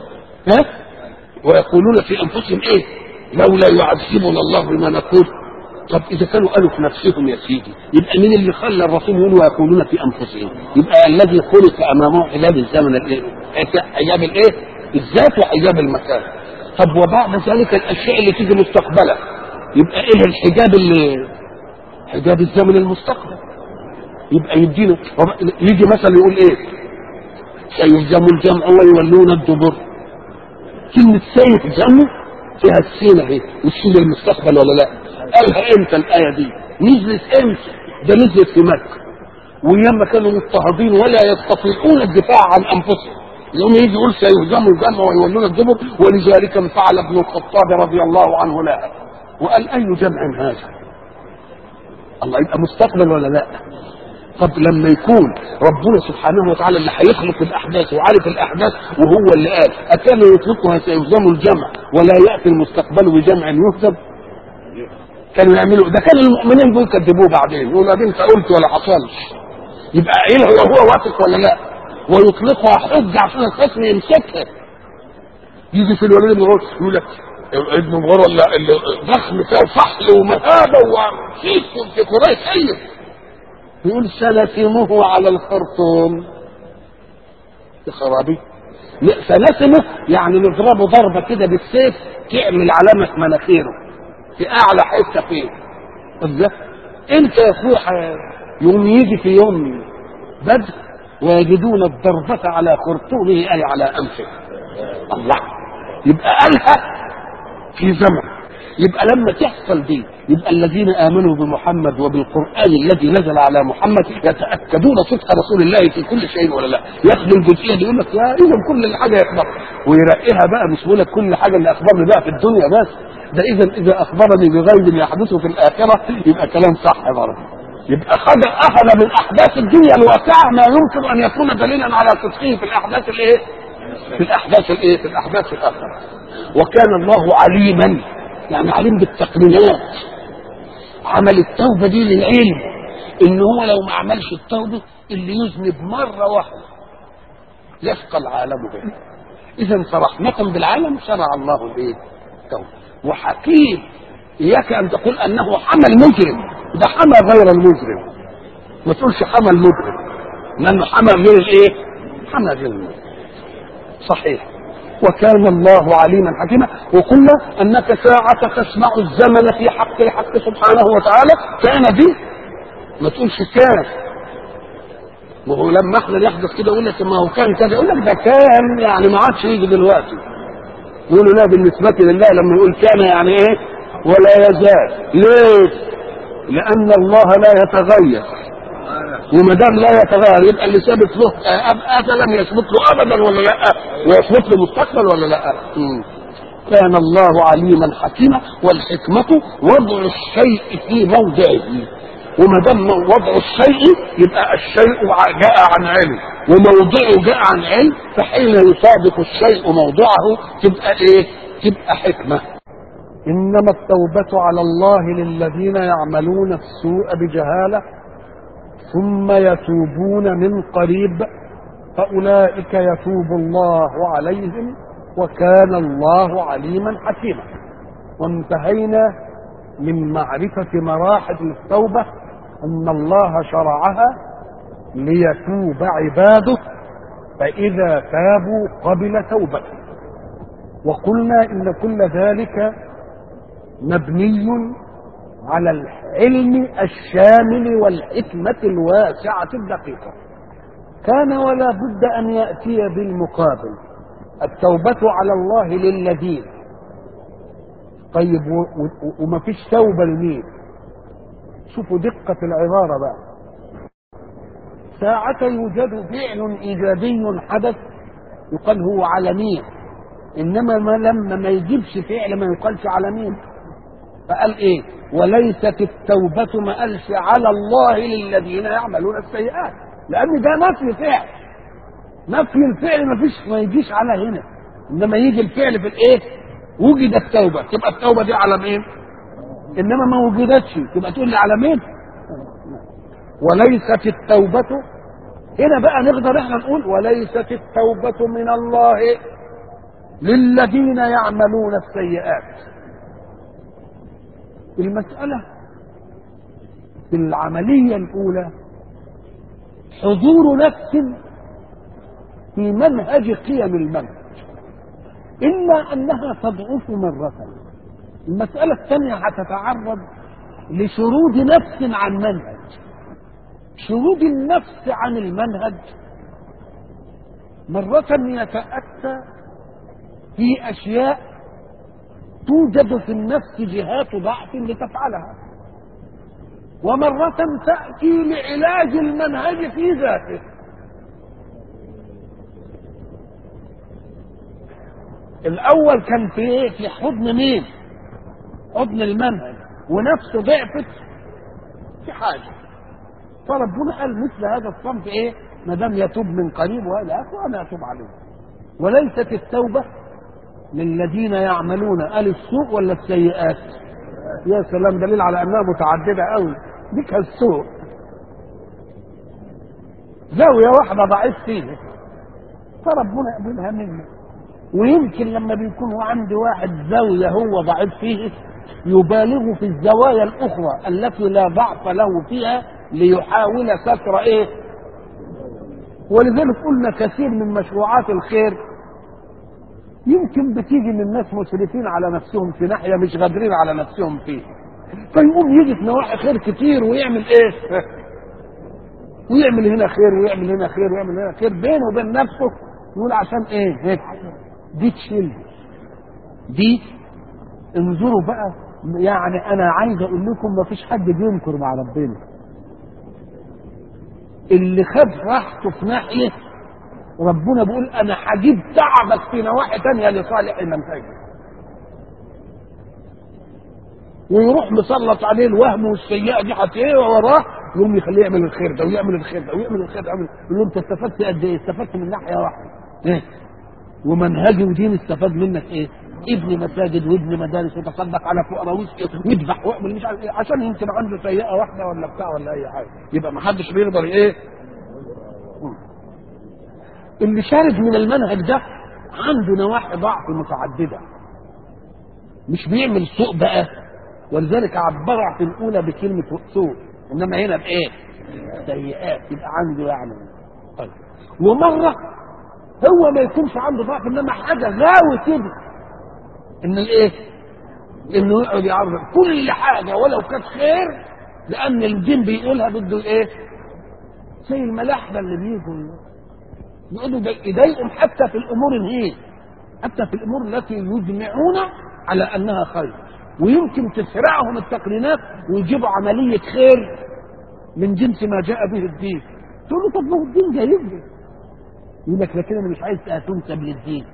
ويقولون في انفسهم ايه؟ لولا يعذبنا الله بما نقول. طب اذا كانوا قالوا في نفسهم يا سيدي، يبقى مين اللي خلى الرسول يقول ويقولون في انفسهم؟ يبقى الذي خلق امامه حجاب الزمن الايه؟ حجاب الايه؟ الذات وحجاب المكان. طب وبعد ذلك الاشياء اللي تيجي مستقبلا، يبقى ايه الحجاب اللي حجاب الزمن المستقبل؟ يبقى يدينا يجي مثلا يقول ايه؟ سيهزم الجمع ويولون الدبر. كلمة سيهزم فيها السين اهي، والسين المستقبل ولا لا؟ قالها امتى الآية دي؟ نزلت امتى؟ ده نزلت في مكة، وياما كانوا مضطهدين ولا يستطيعون الدفاع عن انفسهم، يوم يجي يقول سيهزم الجمع ويولون الدبر، ولذلك انفعل ابن الخطاب رضي الله عنه لها وقال اي جمع هذا؟ الله، يبقى مستقبل ولا لا؟ طب لما يكون ربنا سبحانه وتعالى اللي هيخلق الاحداث وعارف الاحداث وهو اللي قال اكان يطلقها سيهزم الجمع ولا ياتي المستقبل بجمع يهزم؟ كانوا يعملوا ده، كان المؤمنين دول كذبوه بعدين يقولوا ادي انت قلت ولا حصلش. يبقى ايه هو واثق ولا لا؟ ويطلقها حجه عشان الخصم يمسكها. يجي في الوليد بن غور يقول لك ابن غور ولا ضخم فيها فحل ومهابه وشيك في قريش ايه؟ يقول سنسمه على الخرطوم. يا خرابي، سنسمه يعني نضربه ضربه كده بالسيف تعمل علامه مناخيره في اعلى حته فيه. طب انت يا اخويا يوم يجي في يوم بدر ويجدون الضربة على خرطومه اي على انفه. الله، يبقى قالها في زمن. يبقى لما تحصل دي يبقى الذين امنوا بمحمد وبالقران الذي نزل على محمد يتاكدون صدق رسول الله في كل شيء ولا لا؟ ياخدوا الجزئيه دي يقول لك يا اذا كل حاجه يخبر ويرقيها بقى، مش بيقول لك كل حاجه اللي اخبرني بقى في الدنيا بس، ده اذا اخبرني بغيب يحدث في الاخره يبقى كلام صح برضه. يبقى اخذ من احداث الدنيا الواقعه ما يمكن ان يكون دليلا على صدقه في الاحداث الايه؟ في الاحداث الاخره. وكان الله عليما، يعني عليم بالتقنينات. عمل التوبه دي للعلم، ان هو لو ما عملش التوبه اللي يذنب مره واحده يشقى العالم به. اذا فرحمه بالعالم شرع الله الايه؟ التوبه. وحكيم، اياك ان تقول انه حمى المجرم، ده حمى غير المجرم، ما تقولش حمى المجرم، لانه حمى غير الايه؟ حمى غير المجرم. صحيح. وكان الله عليما حكيما. وقلنا انك ساعة تسمع الزمن في حق الحق سبحانه وتعالى كان دي، ما تقولش كان. وهو لما احنا نحدث كده يقول لك ما هو كان كذا، يقول لك ده كان يعني ما عادش يجي دلوقتي. يقولوا لا بالنسبة لله لما يقول كان يعني ايه؟ ولا يزال. ليه؟ لأن الله لا يتغير، وما دام لا يتغير يبقى اللي ثابت له ازلا يثبت له ابدا ولا لا؟ ويثبت له مستقبل ولا لا؟ كان الله عليما حكيما. والحكمة وضع الشيء في موضعه، وما دام وضع الشيء يبقى الشيء جاء عن علم وموضعه جاء عن علم، فحين يصادق الشيء موضعه تبقى ايه؟ تبقى حكمة. إنما التوبة على الله للذين يعملون السوء بجهالة ثم يتوبون من قريب فأولئك يتوب الله عليهم وكان الله عليما حكيما. وانتهينا من معرفة مراحل التوبة أن الله شرعها ليتوب عباده، فإذا تابوا قبل توبته. وقلنا إن كل ذلك مبني على العلم الشامل والحكمة الواسعة الدقيقة. كان ولا بد أن يأتي بالمقابل. التوبة على الله للذين، طيب وما فيش توبة لمين؟ شوفوا دقة العبارة بقى. ساعة يوجد فعل إيجابي حدث يقال هو على مين، إنما لما ما يجيبش فعل ما يقالش على مين. فقال ايه؟ وليست التوبة ما قالش على الله للذين يعملون السيئات، لأن ده نفي فعل. نفي الفعل ما يجيش على هنا، إنما يجي الفعل في الايه؟ وجد التوبة، تبقى التوبة دي على مين؟ إنما ما وجدتش تبقى تقول لي على مين؟ وليست التوبة هنا بقى نقدر احنا نقول وليست التوبة من الله للذين يعملون السيئات. المسألة في العملية الأولى حضور نفس في منهج قيم المنهج، إلا أنها تضعف مرة. المسألة الثانية هتتعرض لشرود نفس عن منهج. شرود النفس عن المنهج مرة يتأتى في أشياء توجد في النفس جهات ضعف لتفعلها، ومرة تأتي لعلاج المنهج في ذاته. الأول كان في إيه؟ في حضن مين؟ حضن المنهج، ونفسه ضعفت في حاجة، فربنا قال مثل هذا الصنف إيه؟ ما دام يتوب من قريب وإلى آخره أنا أتوب عليه. وليست التوبة للذين يعملون السوء ولا السيئات. يا سلام، دليل على أنها متعددة أوي. ديك السوء زاوية واحدة ضعيف فيها فربنا يقبلها منه. ويمكن لما بيكون هو عنده واحد زاوية هو ضعيف فيه يبالغ في الزوايا الأخرى التي لا ضعف له فيها ليحاول ستر إيه. ولذلك قلنا كثير من مشروعات الخير يمكن بتيجي من ناس مسرفين على نفسهم في ناحية مش قادرين على نفسهم فيه، فيقوم يجي في نواحي خير كتير ويعمل ايه؟ ويعمل هنا خير ويعمل هنا خير ويعمل هنا خير بينه وبين نفسه، يقول عشان ايه؟ دي تشيل دي. انظروا بقى، يعني انا عايز اقول لكم ما فيش حد بينكر مع ربنا. اللي خد راحته في ناحية ربنا بيقول انا هجيب تعبك في نواحي تانية لصالح منهجك، ويروح مسلط عليه الوهم والسيئة دي هتلاقيه وراه يقوم يخليه يعمل الخير ده ويعمل الخير ده ويعمل الخير ده يقول له انت استفدت قد ايه؟ استفدت من ناحية واحدة ايه؟ ومنهجي ودين استفاد منك ايه؟ ابن مساجد وابن مدارس وتصدق على فقراء ويذبح ويعمل مش عارف ايه، عشان يمكن عنده سيئة واحدة ولا بتاع ولا اي حاجة. يبقى ما حدش بيقدر ايه. اللي شارد من المنهج ده عنده نواحي ضعف متعددة، مش بيعمل سوء بقى، ولذلك عبرها في الأولى بكلمة سوء، إنما هنا بإيه؟ سيئات. يبقى عنده يعني طيب. ومرة هو ما يكونش عنده ضعف، إنما حاجة غاوي كده إن الإيه؟ إنه يقعد يعرض كل حاجة ولو كانت خير، لأن الدين بيقولها بده إيه؟ زي الملاحدة اللي بيجوا يقولوا يضايقهم حتى في الامور الهين، حتى في الامور التي يجمعون على انها خير، ويمكن تسرعهم التقرينات ويجيبوا عمليه خير من جنس ما جاء به الدين. تقول له طب ما هو الدين جايب لي، يقول لك لكن انا مش عايز تنسب للدين.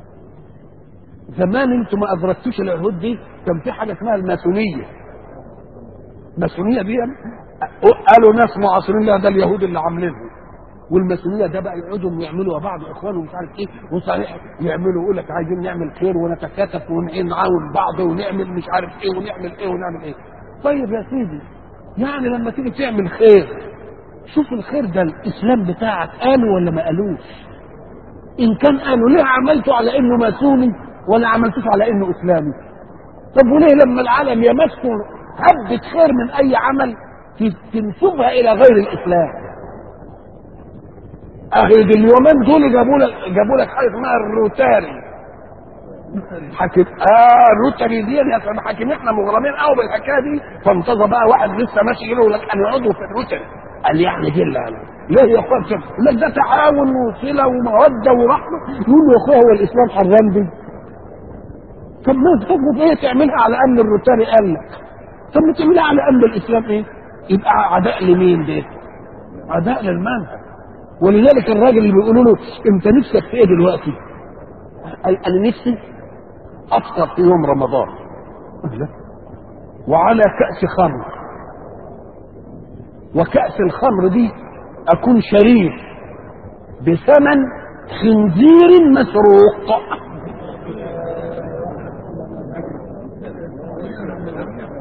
زمان انتم ما ادركتوش العهود دي، كان في حاجه اسمها الماسونيه. الماسونيه دي قالوا ناس معاصرين لها ده اليهود اللي عاملينها، والماسونيه ده بقى يقعدوا يعملوا بعض اخوان ومش عارف ايه، وصحيح يعملوا يقول لك عايزين نعمل خير ونتكاتف ونعاون بعض ونعمل مش عارف ايه ونعمل ايه ونعمل ايه. طيب يا سيدي، يعني لما تيجي تعمل خير شوف الخير ده الاسلام بتاعك قالوا ولا ما قالوش؟ ان كان قالوا ليه عملته على انه ماسوني ولا عملتوش على انه اسلامي؟ طب وليه لما العالم يمسوا هبة خير من اي عمل تنسبها الى غير الاسلام؟ اهي اليومين دول جابوا لك حاجه اسمها الروتاري. حكيت الروتاري دي يا سلام، حكيم احنا مغرمين قوي بالحكايه دي. فانتظر بقى واحد لسه ماشي يقول لك انا عضو في الروتاري، قال يعني دي اللي ليه يا اخويا؟ لك ده تعاون وصله وموده ورحمه. يقول له يا اخويا هو الاسلام حرام دي؟ طب ما تفضل ايه تعملها على ان الروتاري قال لك؟ طب ما تعملها على ان الاسلام ايه؟ يبقى عداء لمين ده؟ عداء للمنهج. ولذلك الراجل اللي بيقولوا له انت نفسك في ايه دلوقتي؟ انا نفسي افطر في يوم رمضان وعلى كأس خمر، وكأس الخمر دي اكون شريك بثمن خنزير مسروق.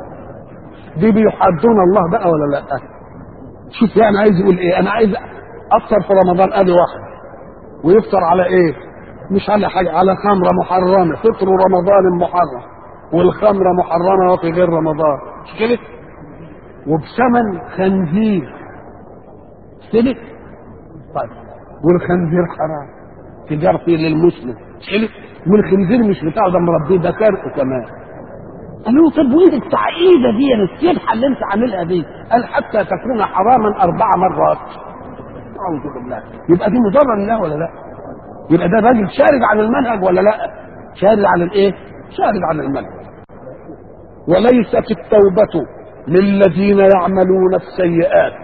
دي بيحدون الله بقى ولا لا؟ شوف يعني عايز يقول ايه؟ انا عايز افطر في رمضان ادي واحد، ويفطر على ايه؟ مش على حاجه، على خمره محرمه، فطر رمضان محرم، والخمره محرمه وفي غير رمضان، مش كده؟ وبثمن خنزير، مش كده؟ طيب والخنزير حرام تجارتي للمسلم، مش كده؟ والخنزير مش بتاعه ده مربيه، ده كارثه كمان. قالوا طب وايه التعقيده دي السبحه اللي انت عاملها دي؟ قال حتى تكون حراما 4 مرات. اعوذ بالله. يبقى دي مضره لله ولا لا؟ يبقى ده راجل شارد عن المنهج ولا لا؟ شارد عن الايه؟ شارد عن المنهج. وليست التوبه للذين يعملون السيئات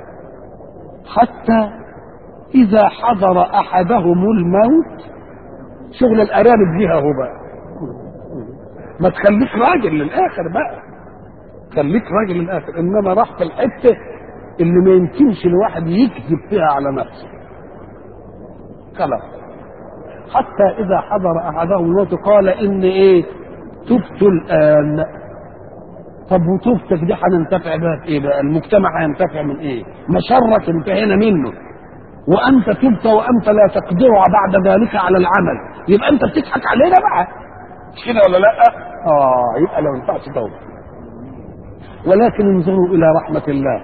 حتى اذا حضر احدهم الموت. شغل الارانب دي اهو بقى. ما تخليك راجل للاخر بقى، خليك راجل للاخر، انما راح في الحته اللي ما يمكنش الواحد يكذب فيها على نفسه. خلاص. حتى اذا حضر احدهم الموت قال ان ايه؟ تبت الان. طب وتوبتك دي هننتفع بها في ايه بقى؟ المجتمع هينتفع من ايه؟ مشرك انتهينا منه، وانت تبت وانت لا تقدر بعد ذلك على العمل، يبقى انت بتضحك علينا بقى، مش كده ولا لا؟ يبقى لو ينفعش توبه. ولكن انظروا الى رحمه الله،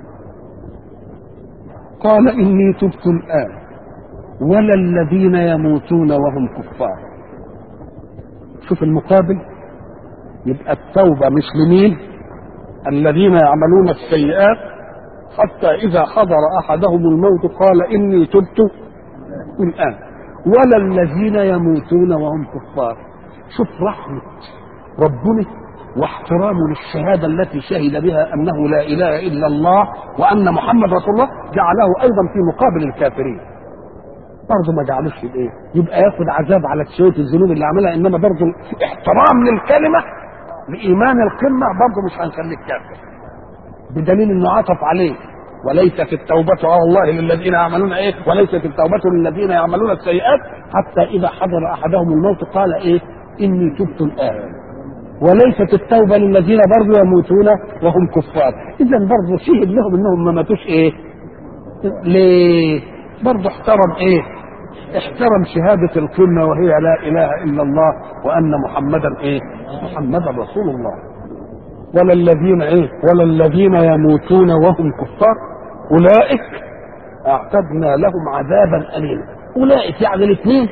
قال اني تبت الان ولا الذين يموتون وهم كفار. شوف المقابل، يبقى التوبه مش لمين؟ الذين يعملون السيئات حتى اذا حضر احدهم الموت قال اني تبت الان ولا الذين يموتون وهم كفار. شوف رحمه ربنا واحترامه للشهاده التي شهد بها انه لا اله الا الله وان محمد رسول الله، جعله ايضا في مقابل الكافرين. برضه ما جعلوش في ايه؟ يبقى ياخد عذاب على شويه الذنوب اللي عملها، انما برضه احترام للكلمه لايمان القمه برضه مش هنخليك كافر، بدليل انه عطف عليه وليست التوبة على الله للذين يعملون ايه؟ وليست التوبة للذين يعملون السيئات حتى اذا حضر احدهم الموت قال ايه؟ اني تبت الان. وليست التوبة للذين برضه يموتون وهم كفار. اذا برضه شهد لهم انهم ما ماتوش ايه؟ ليه؟ برضه احترم ايه؟ احترم شهادة القمة وهي لا اله الا الله وان محمدا ايه؟ محمدا رسول الله. ولا الذين ايه؟ ولا الذين يموتون وهم كفار اولئك اعتدنا لهم عذابا اليما. اولئك يعني الاثنين،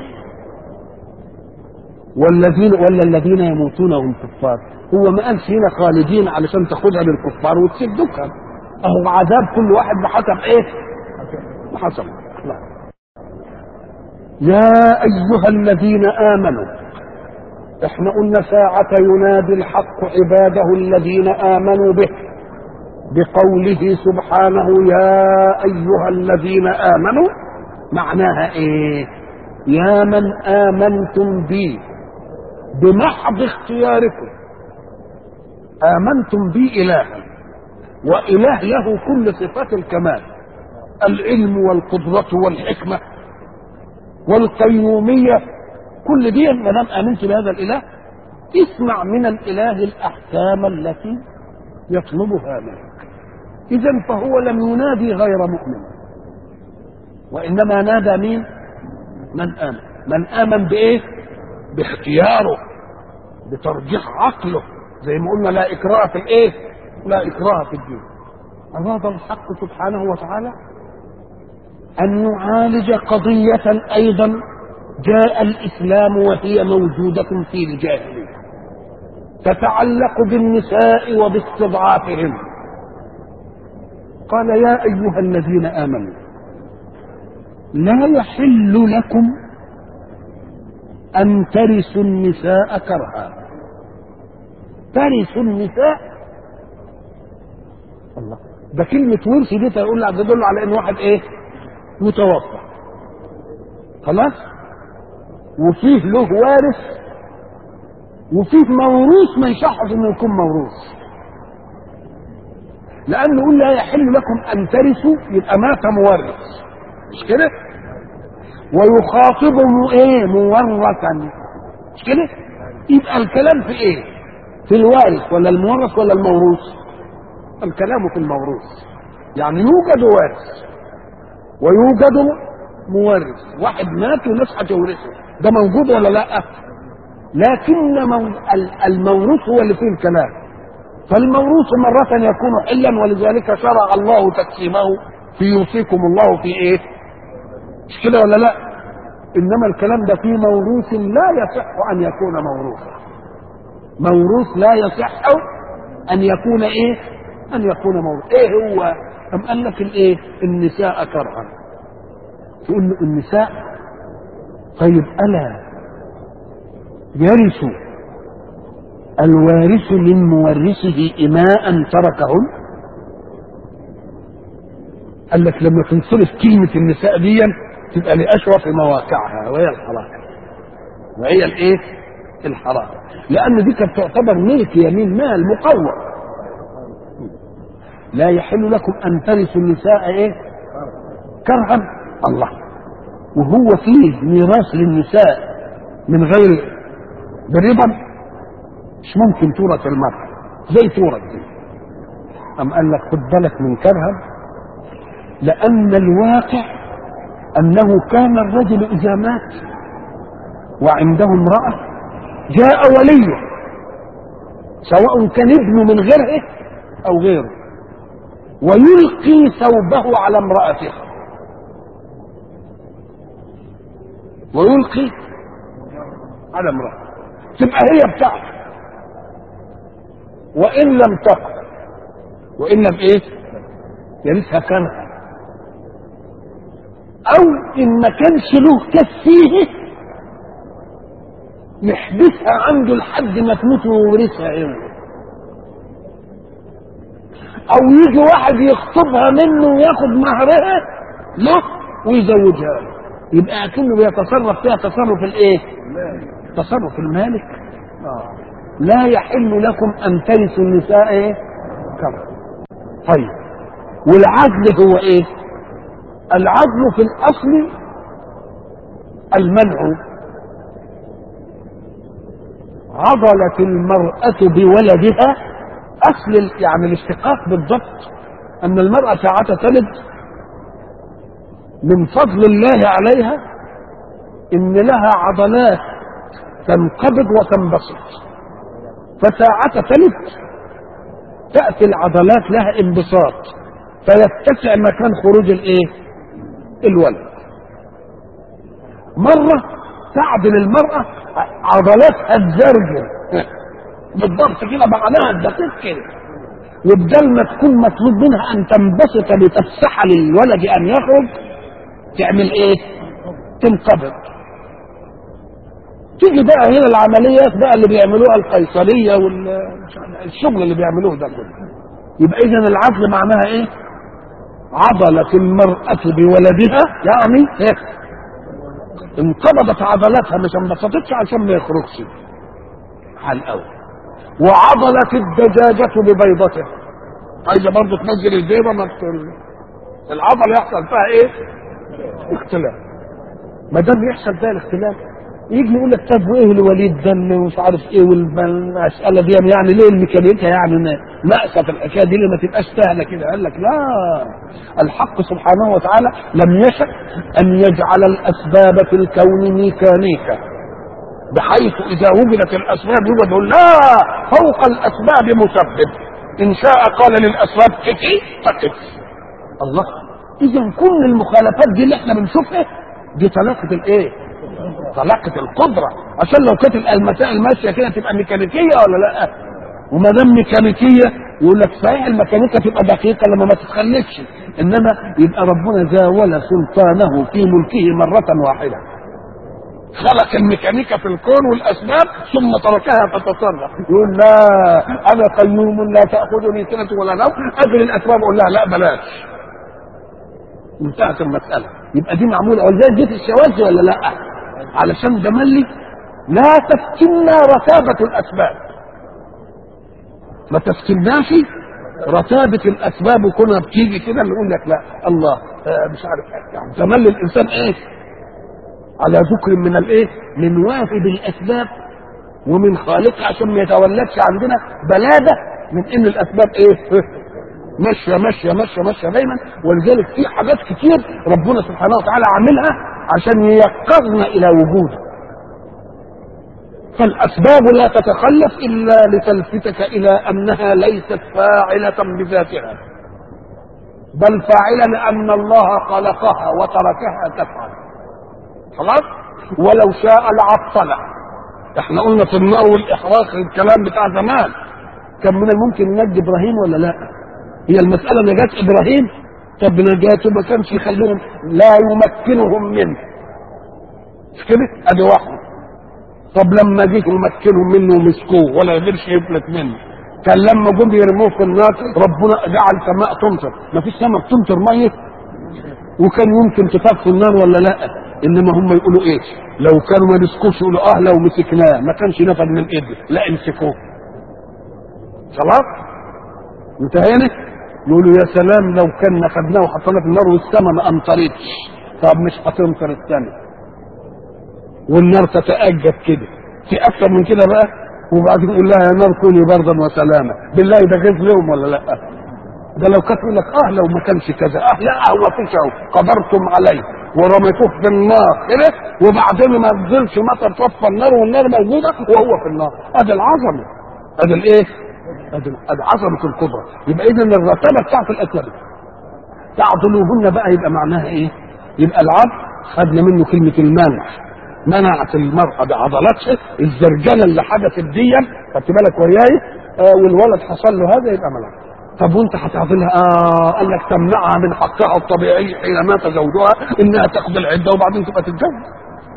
ولا الذين يموتون وهم كفار. هو ما قالش هنا خالدين علشان تاخدها للكفار وتسدكها، اهو عذاب كل واحد بحسب ايه؟ بحسب. لا. يا ايها الذين امنوا، احنا قلنا ساعة ينادي الحق عباده الذين آمنوا به بقوله سبحانه يا أيها الذين آمنوا، معناها ايه؟ يا من آمنتم بي بمحض اختياركم، آمنتم بي إلها، وإله له كل صفات الكمال، العلم والقدرة والحكمة والقيومية، كل دي ما دام امنت بهذا الاله اسمع من الاله الاحكام التي يطلبها منك. اذا فهو لم ينادي غير مؤمن، وانما نادى مين؟ من امن. من امن بايه؟ باختياره، بترجيح عقله، زي ما قلنا لا اكراه في الايه؟ لا اكراه في الدين. اراد الحق سبحانه وتعالى ان يعالج قضيه ايضا جاء الإسلام وهي موجودة في الجاهلية، تتعلق بالنساء وباستضعافهم. قال يا أيها الذين آمنوا لا يحل لكم أن ترثوا النساء كرها. ترثوا النساء، الله، ده كلمة ورث دي تدل على إن واحد إيه؟ متوفى خلاص، وفيه له وارث، وفيه موروث ما يشحظ انه يكون موروث، لانه يقول لا يحل لكم ان ترثوا، يبقى مات مورث، مش كده؟ ويخاطبهم ايه؟ مورثا، مش كده؟ يبقى الكلام في ايه؟ في الوارث ولا المورث ولا الموروث؟ الكلام في الموروث، يعني يوجد وارث ويوجد مورث، واحد مات وناس هتورثه، ده موجود ولا لا؟ لكن الموروث هو اللي فيه الكلام. فالموروث مرة يكون حلا، ولذلك شرع الله تقسيمه في يوصيكم الله في ايه؟ مش كده ولا لا؟ انما الكلام ده فيه موروث لا يصح ان يكون موروثا، موروث لا يصح ان يكون ايه؟ ان يكون موروث. ايه هو؟ ام قال لك الايه؟ النساء كرها. تقول له النساء، طيب الا يرث الوارث من مورثه إماء تركهن؟ قال لك لما تنصرف كلمة النساء دي تبقى لأشرف مواقعها، وهي الحرام، وهي الايه؟ الحرام، لأن دي كانت تعتبر ملك يمين، مال مقوم. لا يحل لكم أن ترثوا النساء ايه؟ كرها. الله، وهو فيه ميراث للنساء من غير برضا؟ مش ممكن تورث المرأة زي تورث دي. أم قال لك خد بالك من كرها، لأن الواقع أنه كان الرجل إذا مات وعنده امرأة جاء وليه، سواء كان ابنه من غيره أو غيره، ويلقي ثوبه على امرأته، ويلقي على امرأته، تبقى هي بتاعته، وإن لم تقل، وإن لم إيه؟ يرثها كرها. أو إن ما كانش له كف فيه نحبسها عنده لحد ما تموت ويورثها إيه؟ أو يجي واحد يخطبها منه وياخد مهرها له ويزوجها له، يبقى أكنه بيتصرف فيها تصرف الإيه؟ تصرف المالك. لا يحل لكم أن ترثوا النساء إيه؟ كرها. طيب، والعدل هو إيه؟ العدل في الأصل المنع. عضلت المرأة بولدها، أصل يعني الاشتقاق بالضبط أن المرأة ساعة تلد من فضل الله عليها إن لها عضلات تنقبض وتنبسط، فساعة تلد تأتي العضلات لها انبساط فيتسع مكان خروج الايه؟ الولد. مرة تعدل المرأة عضلاتها الزرجة بالضبط كده معناها الدقيق كده، وبدل ما تكون مطلوب منها ان تنبسط لتفسح للولد ان يخرج، تعمل ايه؟ تنقبض. تيجي بقى هنا العمليات بقى اللي بيعملوها القيصرية والشغل اللي بيعملوه ده كله. يبقى اذا العدل معناها ايه؟ عضلت المرأة بولدها، يعني ايه؟ انقبضت عضلاتها، مش انبسطتش عشان ما يخرجش على الاول. وعضلت الدجاجة ببيضتها، عايزة برضه تنزل البيضة، ما العضل يحصل فيها ايه؟ اختلاف. ما دام يحصل فيها الاختلاف يجي يقول لك طب وايه الوليد ده اللي مش عارف ايه والمساله دي، يعني ليه الميكانيكا يعني ناقصه في الحكايه دي اللي ما تبقاش سهله كده؟ قال لك لا، الحق سبحانه وتعالى لم يشأ ان يجعل الاسباب في الكون ميكانيكا بحيث اذا وجدت الاسباب يوجد لا فوق الاسباب مسبب، ان شاء قال للاسباب كفي فكف. الله، اذا كل المخالفات دي اللي احنا بنشوفها دي طلاقه الايه؟ طلاقة القدرة، عشان لو كانت المسائل ماشية كده تبقى ميكانيكية ولا لا؟ وما دام ميكانيكية يقول لك صحيح الميكانيكا تبقى دقيقة لما ما تتخلفش، انما يبقى ربنا زاول سلطانه في ملكه مرة واحدة، خلق الميكانيكا في الكون والاسباب ثم تركها تتصرف. يقول لا انا قيوم لا تأخذني سنة ولا نوم، اجل الاسباب اقول لها لا بلاش، انتهت المسألة. يبقى دي معمولة ولذلك دي في الشواذ ولا لا؟ علشان ده ملي لا تفتنا رتابة الأسباب، ما تفتناش رتابة الأسباب وكنا بتيجي كده اللي يقول لك لا الله مش عارف يعني تملي الإنسان إيه؟ على ذكر من الإيه؟ من وافد الأسباب ومن خالقها عشان ما يتولدش عندنا بلادة من إن الأسباب إيه؟ ماشيه ماشيه ماشيه ماشيه دايما. ولذلك في حاجات كتير ربنا سبحانه وتعالى عاملها عشان ييقظنا الى وجوده. فالاسباب لا تتخلف الا لتلفتك الى انها ليست فاعله بذاتها، بل فاعله لان الله خلقها وتركها تفعل. خلاص. ولو شاء لعطله. احنا قلنا في النار والاحراق الكلام بتاع زمان، كان من الممكن ننجي ابراهيم ولا لا؟ هي المساله نجاه ابراهيم. طب نجاته ما كانش يخليهم لا يمكنهم منه، مش كده؟ ادي واحده. طب لما جه يمكنهم منه ومسكوه ولا يقدرش يفلت منه، كان لما جم يرموه في النار ربنا جعل سماء تمطر. ما فيش سماء بتمطر ميه، وكان يمكن تطفي النار ولا لا؟ انما هم يقولوا ايه؟ لو كانوا ما مسكوش يقولوا لو مسكناه ما كانش نفذ من ايده، لا امسكوه. خلاص انتهينا. يقولوا يا سلام لو كان اخذناه وحطيناه في النار والسماء ما امطرتش. طب مش هتمطر السماء والنار تتأجج كده، في اكثر من كده بقى. وبعدين يقول لها يا نار كوني بردا وسلاما. بالله ده غيظ لهم ولا لا؟ ده لو كانت يقول لك لو ما كانش كذا لا هو فيش اهو قدرتم عليه ورميتوه في النار كده، وبعدين ما نزلش مطر طفى النار والنار موجوده وهو في النار. ادي العظمه، ادي الايه؟ ادي عظمه القدره. يبقى اذا الرتبه بتاعت الاسباب تعضلوهن بقى يبقى معناها ايه؟ يبقى العضل خدنا منه كلمه المنع، منعت المرأة بعضلاتها الزرجنة اللي حدثت دي، خدت بالك وياي؟ والولد حصل له هذا يبقى منع. طب وانت هتعضلها؟ قال لك تمنعها من حقها الطبيعي حين مات زوجها انها تقضي العدة وبعدين تبقى تتجوز.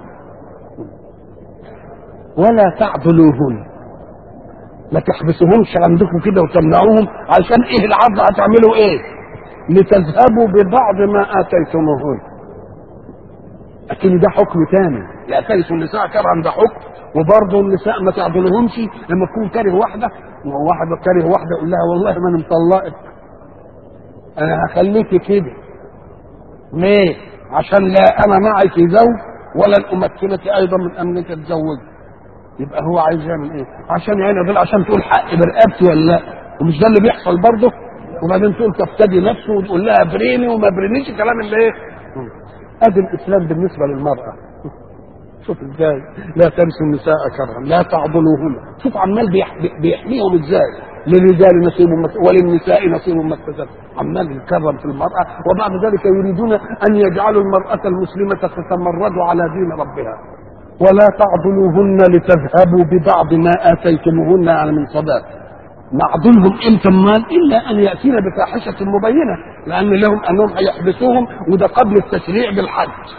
ولا تعضلوهن، ما تحبسوهمش عندكم كده وتمنعوهم. عشان ايه العضل؟ هتعملوا ايه؟ لتذهبوا ببعض ما اتيتموهن. لكن ده حكم تاني، لا ترثوا النساء كرها، ده حكم. وبرضه النساء ما تعضلهمش لما تكون كاره واحده، وواحد كاره واحده يقول لها والله ما انا مطلقك، انا هخليك كده. ليه؟ عشان لا انا معك زوج ولا امكنك ايضا من انك تتزوج. يبقى هو عايز يعمل ايه؟ عشان يعني دول عشان تقول حق برقبتي ولا لا؟ ومش ده اللي بيحصل برضه؟ وبعدين تقول تفتدي نفسه وتقول لها بريني وما برينيش، الكلام اللي ايه؟ ادي الاسلام بالنسبه للمراه. شوف ازاي لا تنسوا النساء كرها، لا تعضلوهن. شوف عمال بيحميهم ازاي. للرجال نصيب وللنساء نصيب ما اكتسب. عمال يكرم في المراه، وبعد ذلك يريدون ان يجعلوا المراه المسلمه تتمرد على دين ربها. ولا تعضلوهن لتذهبوا ببعض ما اتيتموهن على من صداق. معضلهم امتى مال الا ان ياتينا بفاحشه مبينه، لان لهم انهم هيحبسوهم، وده قبل التشريع بالحج.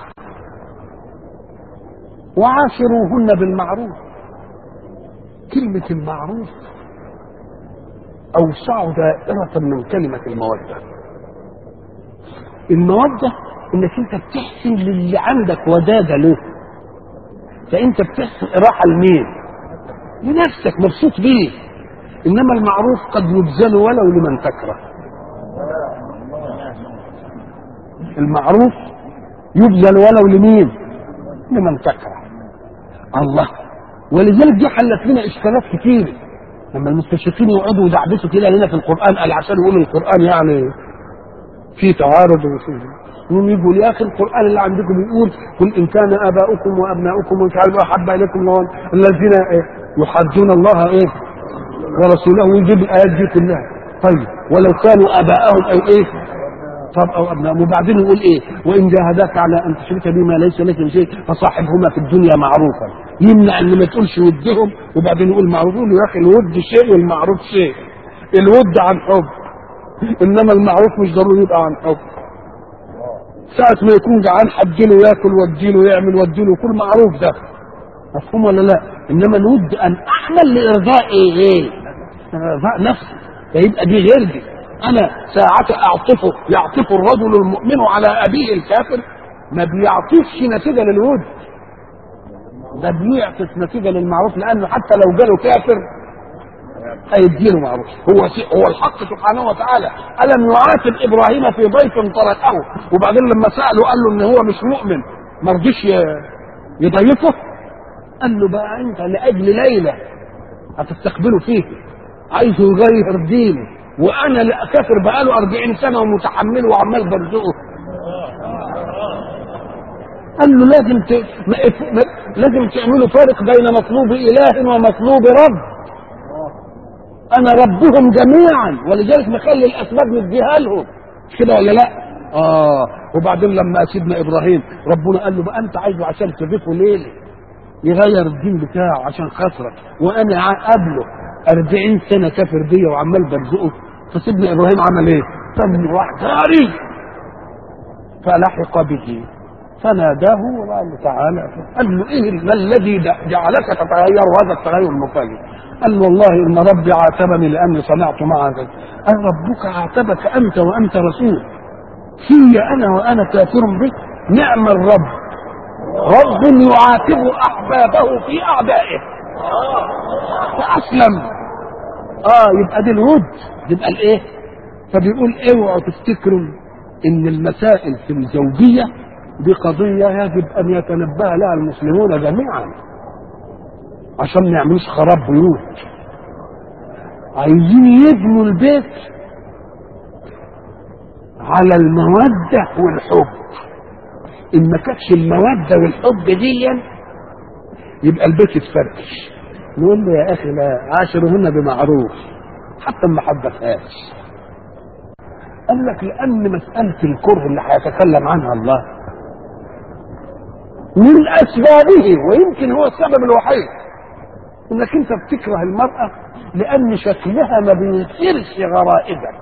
وعاشروهن بالمعروف. كلمه المعروف اوسع دائره من كلمه الموده. الموده انك انت بتحسن للي عندك وداده له، فانت بتحسن راحه لمين؟ لنفسك، مبسوط بيه. انما المعروف قد يبذل ولو لمن تكره. المعروف يبذل ولو لمين؟ لمن تكره. الله. ولذلك دي حلت لنا اشكالات كتير لما المستشرقين يقعدوا يدعبسوا كده لنا في القران. قال عشان يقولوا القران يعني في تعارض وفي، يقوم يقول يا اخي القران اللي عندكم بيقول قل ان كان اباؤكم وابناؤكم ومش عارف احب اليكم الذين يحادون الله ورسوله، ويجيب الايات دي كلها. طيب ولو كانوا اباءهم او طب او ابنائهم، وبعدين يقول وان جاهداك على ان تشرك بما ليس لك بشيء فصاحبهما في الدنيا معروفا. يمنع ان ما تقولش ودهم وبعدين يقول معروف. يقول يا اخي الود شيء والمعروف شيء. الود عن حب، انما المعروف مش ضروري يبقى عن حب. ساعة ما يكون جعان حديله ياكل وديله يعمل وديله كل معروف، ده مفهوم ولا لا؟ انما الود ان اعمل لارضاء ارضاء نفسي، فيبقى دي غير دي. انا ساعة يعطف الرجل المؤمن على ابيه الكافر، ما بيعطفش نتيجة للود، ده بيعطف نتيجة للمعروف، لانه حتى لو جاله كافر هيديله معروف. هو الحق سبحانه وتعالى الم يعاتب ابراهيم في ضيف تركه، وبعدين لما ساله قال له ان هو مش مؤمن ما رضيش يضيفه. قال له بقى انت لاجل ليله هتستقبله فيه عايزه يغير دينه وانا لا كافر بقاله 40 سنه ومتحمله وعمال برزقه. قال له لازم تعملوا فرق بين مطلوب اله ومطلوب رب. انا ربهم جميعا، ولذلك مخلي الاسباب نديها لهم، مش كده ولا لا؟ وبعدين لما سيدنا ابراهيم ربنا قال له بقى انت عايزه عشان تضيفه ليله يغير الدين بتاعه عشان خاطرك، وانا قبله 40 سنه كافر بيا وعمال برزقه. فسيدنا ابراهيم عمل ايه؟ طب راح جاري فلحق به فناداه وقال له تعالى. قال له ايه ما الذي جعلك تتغير هذا التغير المفاجئ؟ قال له والله ان ربي عاتبني لاني صنعت معك. قال ربك عاتبك انت وانت رسول في انا وانا كافر به؟ نعم الرب، رب يعاتب احبابه في اعدائه فاسلم. يبقى دي الود، يبقى الايه؟ فبيقول اوعوا تفتكروا ان المسائل في الزوجيه دي قضيه يجب ان يتنبه لها المسلمون جميعا عشان ما يعملوش خراب بيوت. عايزين يبنوا البيت على الموده والحب. ان ما كانتش الموده والحب دي يبقى البيت يتفركش. نقول له يا اخي لا، عاشرهن بمعروف حتى ما حبتهاش. قال لك لان مساله الكره اللي هيتكلم عنها الله من اسبابه، ويمكن هو السبب الوحيد، انك انت بتكره المراه لان شكلها ما بيثيرش غرائزك.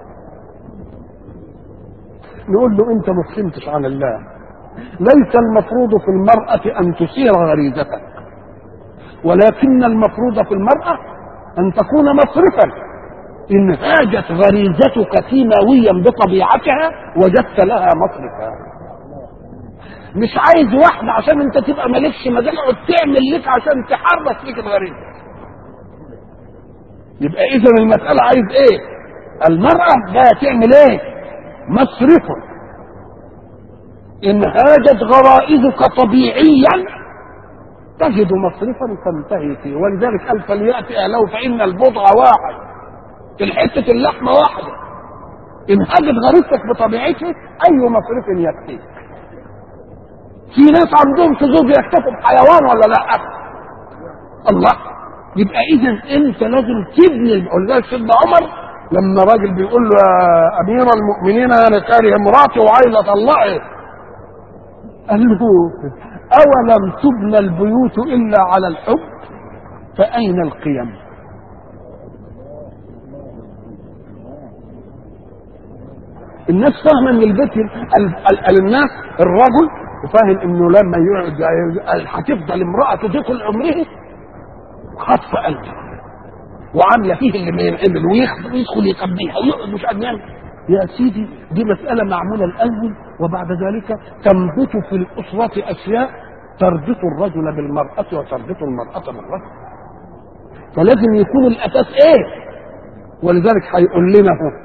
نقول له انت ما فهمتش عن الله. ليس المفروض في المراه ان تثير غريزتك، ولكن المفروض في المراه ان تكون مصرفا. ان هاجت غريزتك كيماويا بطبيعتها وجدت لها مصرفا. مش عايز واحدة عشان انت تبقى مالكش مزاج تعمل لك عشان تحرك فيك الغريزة. يبقى اذا المسألة عايز ايه؟ المرأة لا تعمل ايه؟ مصرف. ان هاجت غرائزك طبيعيا تجد مصرفا تنتهي فيه. ولذلك قال فليأتي اهله فإن البضع واحد، الحتة اللحمة واحدة. ان هاجت غريزتك بطبيعتها اي مصرف يكفيك. في ناس عندهم شذوذ يكتفوا بحيوان ولا لا؟ الله. يبقى اذا انت لازم تبني. ولذلك سيدنا عمر لما راجل بيقول له يا امير المؤمنين انا كاره مراتي وعايز اطلقها، قال له اولم تبنى البيوت الا على الحب فاين القيم؟ الناس فاهمه ان البيت الناس الرجل وفاهم انه لما يقعد هتفضل امراه تدخل عمره خطف قلبه وعامله فيه اللي ما ينعمل ويدخل يقبلها ويقعد مش قادر يعمل. يا سيدي دي مساله معموله الاول، وبعد ذلك تنبت في الاسره اشياء تربط الرجل بالمراه وتربط المراه بالرجل. فلازم يكون الاساس ايه؟ ولذلك هيقول لنا هو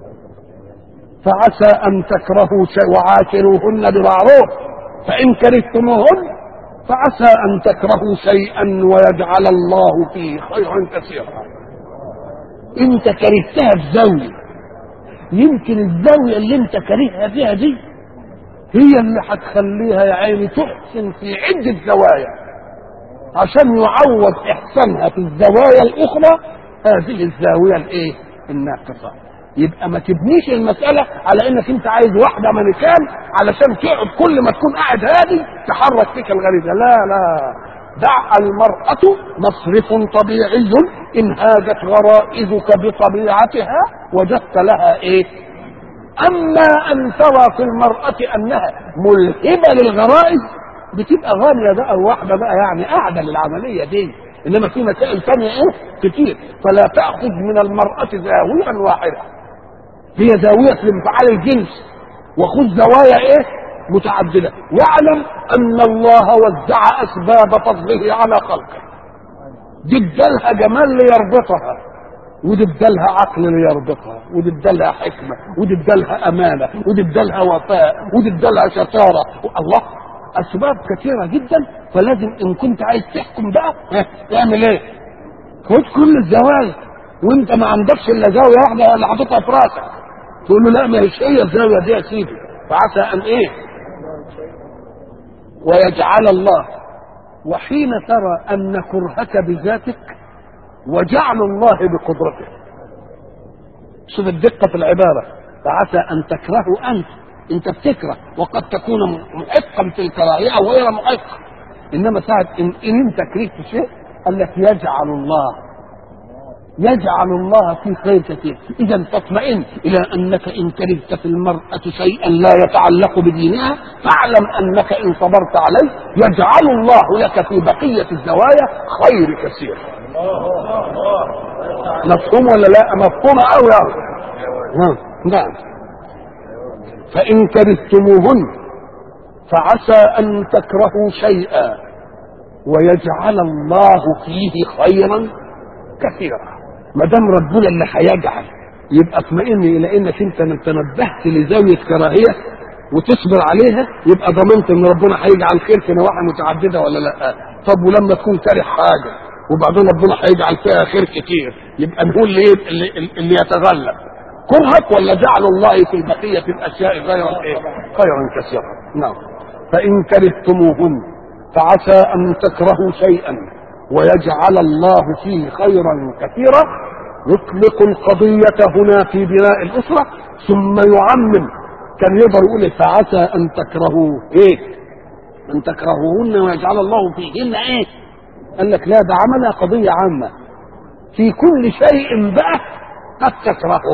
فعسى ان تكرهوا شيئا وعاشروهن بمعروف فإن كرهتموهن فعسى أن تكرهوا شيئا ويجعل الله فيه خيرا كثيرا. أنت كرهتها في زاوية، يمكن الزاوية اللي أنت كرهها فيها دي هي اللي هتخليها يا عيني تحسن في عدة زوايا عشان يعوض إحسانها في الزوايا الأخرى هذه الزاوية الإيه؟ الناقصة. يبقى ما تبنيش المسألة على انك انت عايز واحدة مانيكان علشان تقعد كل ما تكون قاعد هادي تحرك فيك الغريزة. لا لا، دع المرأة مصرف طبيعي ان هاجت غرائزك بطبيعتها وجدت لها ايه؟ اما ان ترى في المرأة انها ملهبة للغرائز بتبقى غالية بقى واحدة بقى يعني قاعدة للعملية دي. انما في مسائل ثانية ايه كتير. فلا تأخذ من المرأة زاوية واحدة هي زاوية لانفعال الجنس، وخذ زوايا ايه؟ متعددة. واعلم ان الله وزع اسباب فضله على خلقه. دي ادالها جمال ليربطها، ودي ادالها عقل ليربطها، ودي ادالها حكمة، ودي ادالها امانة، ودي ادالها وفاء، ودي ادالها شطارة. الله، اسباب كثيرة جدا. فلازم ان كنت عايز تحكم بقى اعمل ايه؟ خد كل الزوايا وانت ما عندكش الا زاويه واحده اللي حاططها في راسك، تقول له لا ما هيش هي الزاويه دي يا سيدي، فعسى ان ايه ويجعل الله. وحين ترى ان كرهك بذاتك وجعل الله بقدرته، شوف الدقه في العباره، فعسى ان تكرهوا انت بتكره وقد تكون محقا في الكراهيه او غير محق، انما ساعه ان انت كرهت شيء قال لك يجعل الله في خير كثير. اذا تطمئن الى انك ان كرهت في المراه شيئا لا يتعلق بدينها فاعلم انك ان صبرت عليه يجعل الله لك في بقيه الزوايا خير كثير. مفهوم ولا لا؟ مفهوم قوي قوي. نعم. فان كرهتموهن فعسى ان تكرهوا شيئا ويجعل الله فيه خيرا كثيرا. ما دام ربنا اللي هيجعل يبقى اطمئن الى انك انت تنبهت لزاويه كراهيه وتصبر عليها، يبقى ضمنت ان ربنا هيجعل خير في نواحي متعدده ولا لا؟ طب ولما تكون كاره حاجه وبعدين ربنا هيجعل فيها خير كتير، يبقى نقول ليه اللي يتغلب كرهك ولا جعل الله في بقيه الاشياء خيرا كثيرا. نعم. فان كرهتموهن فعسى ان تكرهوا شيئا ويجعل الله فيه خيرا كثيرا. يطلق القضية هنا في بناء الأسرة ثم يعمم. كان يقدر يقول فعسى أن تكرهوا أن تكرهوهن ويجعل الله فيهن قال لك لا، ده عملها قضية عامة في كل شيء بقى قد تكرهه،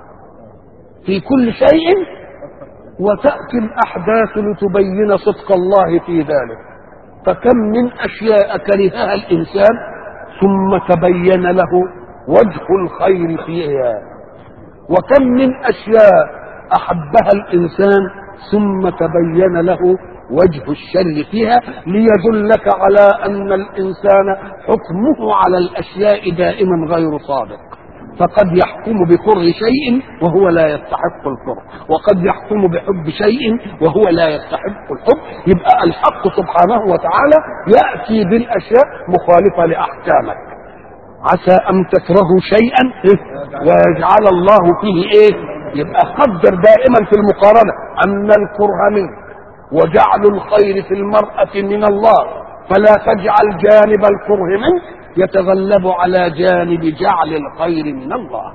في كل شيء، وتأتي الأحداث لتبين صدق الله في ذلك. فكم من أشياء كرهها الإنسان ثم تبين له وجه الخير فيها، وكم من أشياء أحبها الإنسان ثم تبين له وجه الشر فيها، ليدلك على أن الإنسان حكمه على الأشياء دائما غير صادق. فقد يحكم بكره شيء وهو لا يستحق الكره، وقد يحكم بحب شيء وهو لا يستحق الحب. يبقى الحق سبحانه وتعالى يأتي بالأشياء مخالفة لأحكامك. عسى أن تكرهوا شيئا ويجعل الله فيه يبقى قدر دائما في المقارنة أن الكره منه وجعل الخير في المرأة من الله، فلا تجعل جانب الكره منه يتغلب على جانب جعل الخير من الله.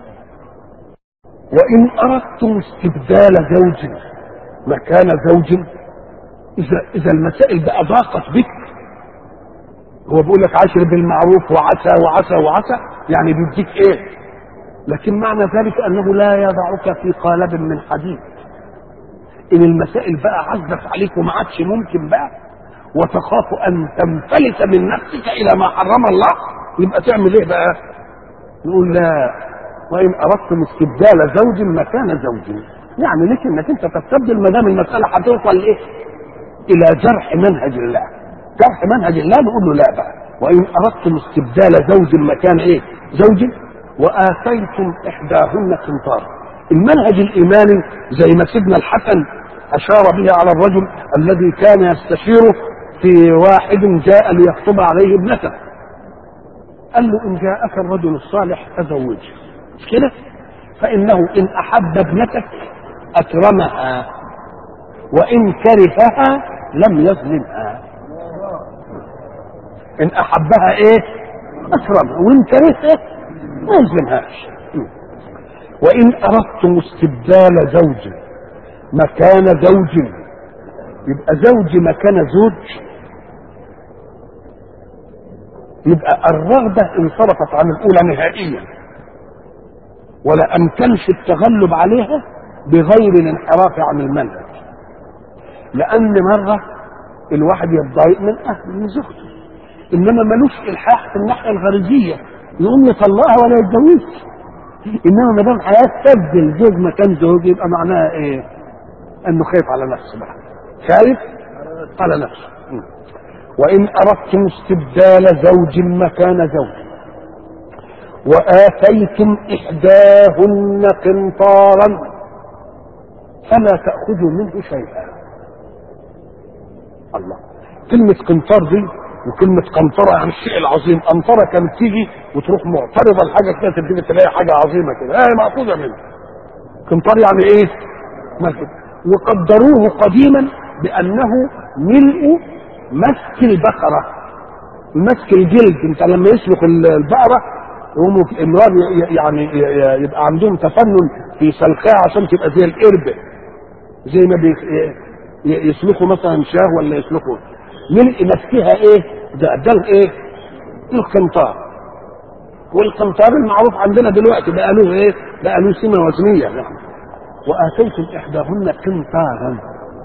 وإن أردتم استبدال زوج مكان زوج، إذا المسائل بقى ضاقت بك، هو بيقول لك عاشر بالمعروف وعسى وعسى وعسى، يعني بيديك لكن معنى ذلك أنه لا يضعك في قالب من حديد. إن المسائل بقى عزت عليك وما عادش ممكن بقى، وتخاف أن تنفلت من نفسك إلى ما حرم الله، يبقى تعمل إيه بقى؟ نقول لا، وإن أردتم استبدال زوج مكان زوج، يعني ليش إنك أنت تستبدل ما دام المسألة هتوصل إلى جرح منهج الله. جرح منهج الله نقول له لا بقى. وإن أردتم استبدال زوج مكان زوج وآتيتم إحداهن قنطارا. المنهج الإيماني زي ما سيدنا الحسن أشار به على الرجل الذي كان يستشيره في واحد جاء ليخطب عليه ابنته، قال له إن جاءك الرجل الصالح فزوجه، مش كده؟ فإنه إن أحب ابنتك أكرمها وإن كرهها لم يظلمها. إن أحبها أكرمها وإن كرهها ما يظلمهاش. وإن أردتم استبدال زوج مكان زوج، يبقى زوج مكان زوج، يبقى الرغبة انصرفت عن الأولى نهائيا، ولا أمكنش التغلب عليها بغير الانحراف عن المنهج. لأن مرة الواحد يتضايق من زوجته، إنما ملوش إلحاح في الناحية الغريزية يقوم يطلقها ولا يتجوزها. إنما ما دام هيستبدل زوج مكان زوج يبقى معناها أنه خايف على نفسه بقى، خايف على نفسه. وإن أردتم استبدال زوج مكان زوج وآتيتم إحداهن قنطارا فلا تأخذوا منه شيئا. الله، كلمة قنطار دي وكلمة قنطرة عن الشيء العظيم، قنطرة كانت تيجي وتروح معترضة الحاجة كده تبتدي تلاقي حاجة عظيمة كده، مأخوذة منه. قنطر يعني ايه؟ مسك. وقدروه قديما بأنه ملء مسك البقرة، مسك الجلد. انت لما يسلخ البقرة يقوموا في امرار يعني يبقى عندهم تفنن في سلخها عشان تبقى زي القربة، زي ما يسلخوا مثلا شاه ولا يسلخوا، ملء مسكها ايه؟ ده الايه؟ القنطار. والقنطار المعروف عندنا دلوقتي بقى له ايه؟ بقى له سمه وزنيه يعني. واتيتم احداهن قنطارا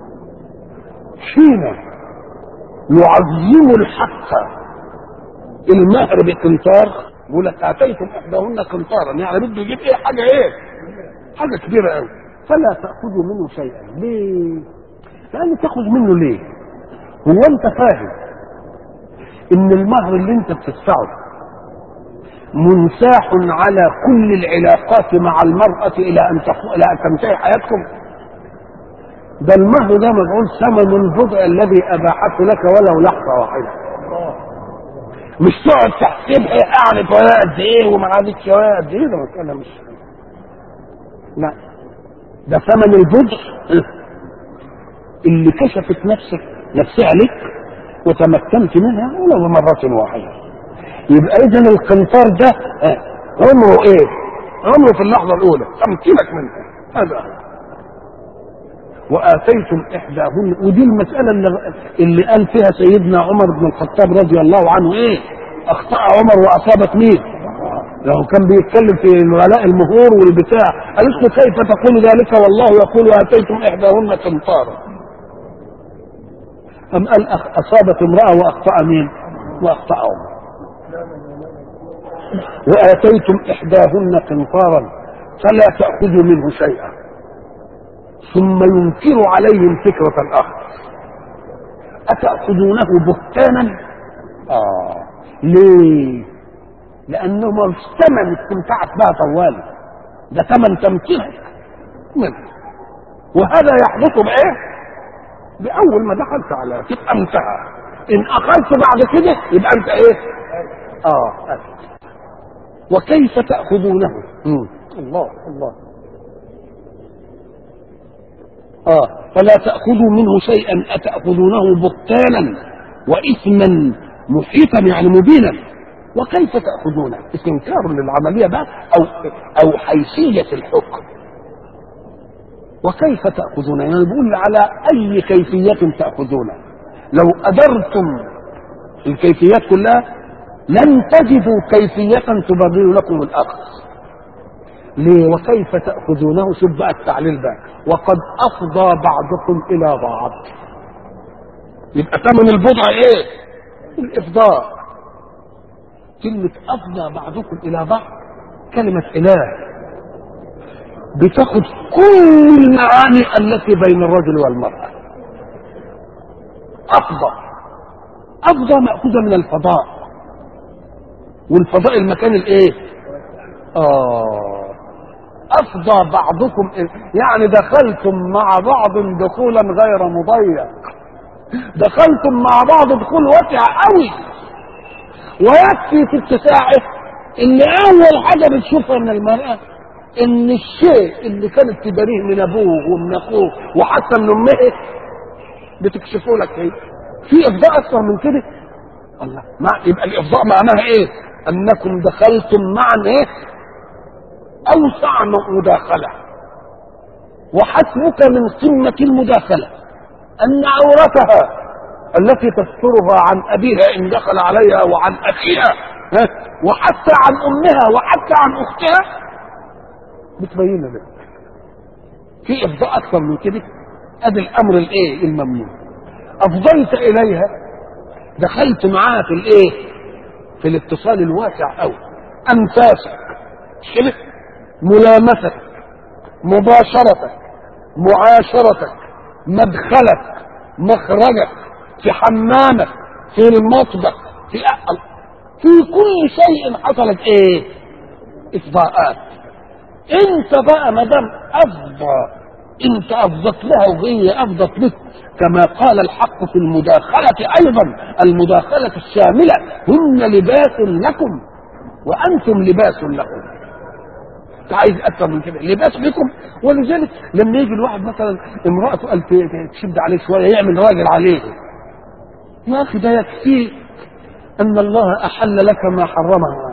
حين يعظم الحق المهر بقنطار. يقول لك اتيتم احداهن قنطارا، يعني بده يجيب ايه؟ حاجه ايه؟ حاجه كبيره قوي. فلا تاخذوا منه شيئا. ليه؟ لان تاخذ منه ليه؟ هو انت فاهم ان المهر اللي انت بتدفعه منساح على كل العلاقات مع المرأة الى ان تنتهي حياتكم؟ ده المهر ده مفعول ثمن البضع الذي اباحته لك ولو لحظة واحدة. مش تقعد تحسبها قعدت ولا قد ايه وما عادتش ولا قد ايه، ده مسألة مش، لا، ده ثمن البضع اللي كشفت نفسها لك وتمكنت منها ولو مرة واحدة. يبقى اذا القنطار ده عمره ايه؟ عمره في اللحظة الأولى تمكنك منها. هذا وآتيتم إحداهن. ودي المسألة اللي قال فيها سيدنا عمر بن الخطاب رضي الله عنه ايه؟ أخطأ عمر وأصابت مين؟ لو كان بيتكلم في ولاء المهور والبتاع، قالت له كيف تقول ذلك والله يقول وآتيتم إحداهن قنطارا؟ أم قال أصابت امرأة وأخطأ مين؟ وأخطأ عمر. وآتيتم إحداهن قنطارا فلا تأخذوا منه شيئا. ثم ينكر عليهم فكرة الأخذ. أتأخذونه بهتانا؟ ليه؟ لأنه مش ثمن استمتعت بها طوالي، ده ثمن تمكينك منه. وهذا يحدث بإيه؟ بأول ما دخلت على تبقى انتهى. إن أخذت بعد كده يبقى أنت إيه؟ أخذ. وكيف تأخذونه؟ الله الله. فلا تأخذوا منه شيئا أتأخذونه بهتانا وإثما محيطا يعني مبينا. وكيف تأخذونه؟ استنكار للعملية بقى أو حيثية الحكم. وكيف تأخذونه؟ يعني بيقول على أي كيفية تأخذونه. لو أدرتم الكيفيات كلها لن تجدوا كيفية تبرر لكم الأخذ. ليه؟ وكيف تأخذونه؟ شوف بقى التعليل بقى. وقد أفضى بعضكم إلى بعض. يبقى ثمن البضع إيه؟ الإفضاء. كلمة أفضى بعضكم إلى بعض كلمة إله بتاخد كل المعاني التي بين الرجل والمرأة. أفضى مأخوذة من الفضاء، والفضاء المكان الإيه؟ أفضى بعضكم يعني دخلتم مع بعض دخولا غير مضيق، دخلتم مع بعض دخول واسع قوي. ويكفي في اتساعه ان اول حاجه بتشوفها من المراه ان الشيء اللي كانت تباريه من ابوه ومن اخوه وحتى من امه بتكشفه لك ايه؟ في افضاء اكثر من كده؟ الله. يبقى الافضاء معناها ايه؟ انكم دخلتم معا ايه؟ اوسع مداخله. وحسبك من قمه المداخله ان عورتها التي تسترها عن ابيها ان دخل عليها وعن اخيها وحتى عن امها وحتى عن اختها بتبين لك. في افضاء اكثر من كده؟ ادي الامر الايه؟ الممنوع. افضيت اليها، دخلت معاها في الايه؟ في الاتصال الواسع قوي. انفاسك، ملامستك، مباشرتك، معاشرتك، مدخلك، مخرجك، في حمامك، في المطبخ، في كل شيء حصلت ايه؟ افضاءات. انت بقى ما دام افضى انت افضت لها وهي افضت لك، كما قال الحق في المداخلة ايضا، المداخلة الشاملة: هن لباس لكم وانتم لباس لكم. انت عايز اكثر من كده؟ لباس لكم. ولذلك لما يجي الواحد مثلا امرأته قال تشد عليه شوية يعمل راجل عليه، يا اخي ده يكفي ان الله احل لك ما حرمه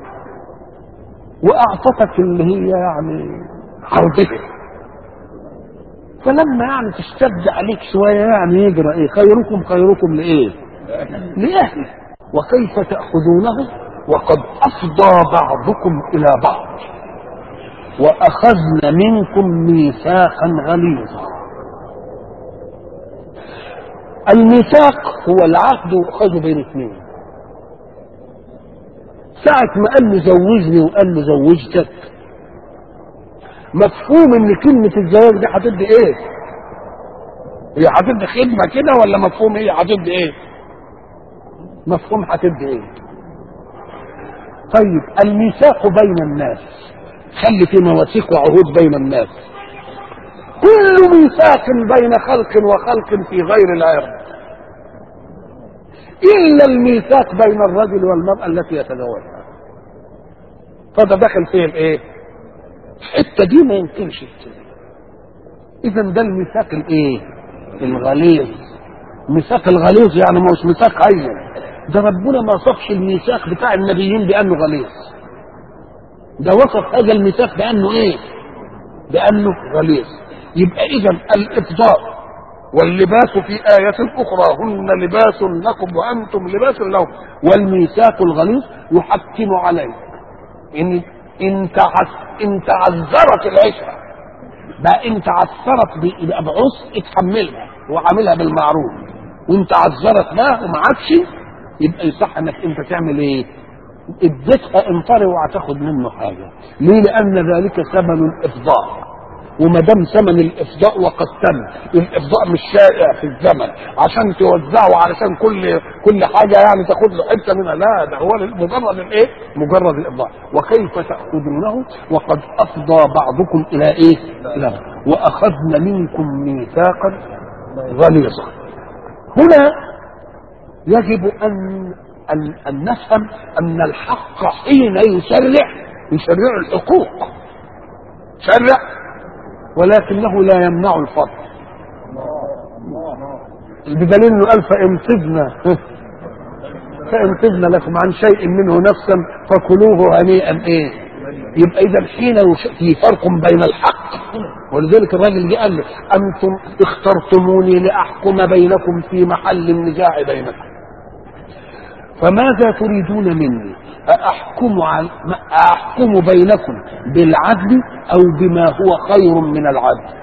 واعطتك اللي هي يعني حربتك، فلما يعني تشتد عليك شويه يعني يجرى ايه؟ خيركم لايه؟ لاهله. وكيف تاخذونه وقد افضى بعضكم الى بعض واخذن منكم ميثاقا غليظا. الميثاق هو العهد يؤخذ بين اثنين. ساعة ما قال له زوجني وقال له زوجتك، مفهوم ان كلمة الزواج دي هتدي ايه؟ هي هتدي خدمة كده ولا مفهوم ايه هتدي ايه؟ مفهوم هتدي ايه؟ طيب الميثاق بين الناس، خلي في مواثيق وعهود بين الناس. كل ميثاق بين خلق وخلق في غير العرض الا الميثاق بين الرجل والمرأة التي يتزوجها، فده داخل فيه الايه؟ الحته دي ما يمكنش. اذا ده الميثاق الايه؟ الغليظ. الميثاق الغليظ يعني ما هوش ميثاق عين، ده ربنا ما وصفش الميثاق بتاع النبيين بانه غليظ، ده وصف هذا الميثاق بانه ايه؟ بانه غليظ. يبقى اذا الافضاء واللباس في آية أخرى هن لباس لكم وأنتم لباس لهم، والميثاق الغليظ يحكم عليك إن تعذرت العشرة بقى، إن تعثرت يبقى بعسر اتحملها وعاملها بالمعروف، وإن تعذرت بقى وما عادش يبقى يصح إنك أنت تعمل إيه؟ اديتها انطري وهتاخد منه حاجة. ليه؟ لأن ذلك ثمن الإفضاء، وما دام ثمن الافضاء وقد تم، الافضاء مش شائع في الزمن عشان توزعه علشان كل حاجه يعني تاخد له حته منها، لا، ده هو مجرد الايه؟ مجرد الافضاء. وكيف تاخذونه وقد افضى بعضكم الى ايه؟ الى واخذن منكم ميثاقا غليظا. هنا يجب ان نفهم ان الحق حين يشرع الحقوق شرع، ولكنه لا يمنع الفضل، بدليل انه قال فإن تبنا لكم عن شيء منه نفسا فكلوه هنيئا ايه؟ يبقى اذا حين في فرق بين الحق، ولذلك الراجل جه قال له: انتم اخترتموني لاحكم بينكم في محل النزاع بينكم، فماذا تريدون مني؟ أحكم بينكم بالعدل أو بما هو خير من العدل؟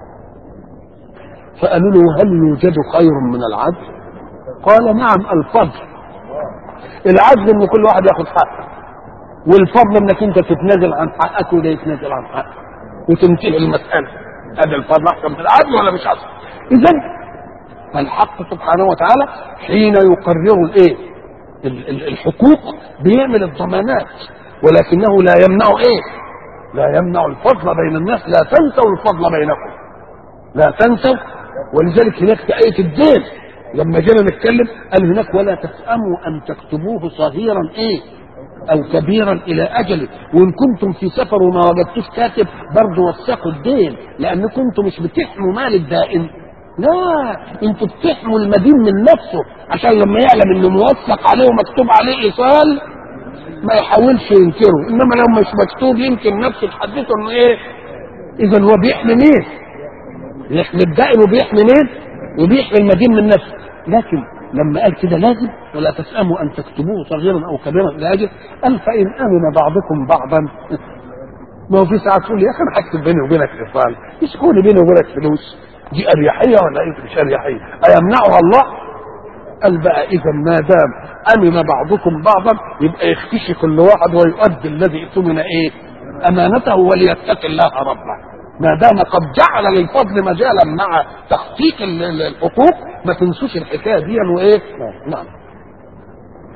فقالوا له: هل يوجد خير من العدل؟ قال: نعم، الفضل. العدل ان كل واحد ياخد حقه، والفضل انك انت تتنازل عن حقك وده يتنازل عن حقه وتنتهي المسألة. هذا الفضل احسن من العدل ولا مش احسن؟ اذا الحق سبحانه وتعالى حين يقرر الايه؟ الحقوق بيعمل الضمانات، ولكنه لا يمنع ايه؟ لا يمنع الفضل بين الناس. لا تنسوا الفضل بينكم، لا تنسوا. ولذلك هناك في آية الدين لما جينا نتكلم قال هناك: ولا تسأموا أن تكتبوه صغيرا ايه أو كبيرا إلى أجله، وإن كنتم في سفر وما وجدتوش كاتب برضه وثقوا الدين، لأنكم انتم مش بتحموا مال الدائن، لا، انتوا بتحموا المدين من نفسه عشان لما يعلم انه موثق عليه ومكتوب عليه ايصال ما يحاولش ينكره، انما لو مش مكتوب يمكن نفسه تحدثه انه ايه. اذا هو بيحمي مين؟ بيحمي الدائن وبيحمي مين؟ وبيحمي المدين من نفسه. لكن لما قال كده لازم ولا تسأموا ان تكتبوه صغيرا او كبيرا الى اجل، قال: فان امن بعضكم بعضا. ما هو في ساعات تقول لي: يا اخي انا هكتب بيني وبينك ايصال، يسكوني بيني وبينك فلوس، دي اريحيه ولا ايه؟ مش اريحيه، ايمنعها الله؟ قال: بقى اذا ما دام امن بعضكم بعضا يبقى يختشي كل واحد ويؤدي الذي اؤتمن ايه؟ امانته وليتق الله ربه. ما دام قد جعل للفضل مجالا مع تحقيق الحقوق، ما تنسوش الحكايه دي وايه؟ نعم.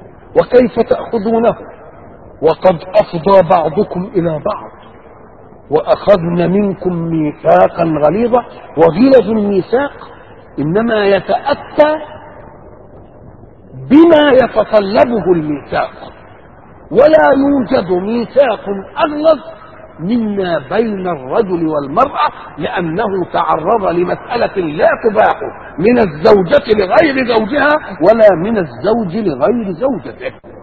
وكيف تاخذونه وقد افضى بعضكم الى بعض وأخذن منكم ميثاقا غليظا. وغلظ الميثاق إنما يتأتى بما يتطلبه الميثاق، ولا يوجد ميثاق أغلظ مما بين الرجل والمرأة، لأنه تعرض لمسألة لا تباح من الزوجة لغير زوجها ولا من الزوج لغير زوجته.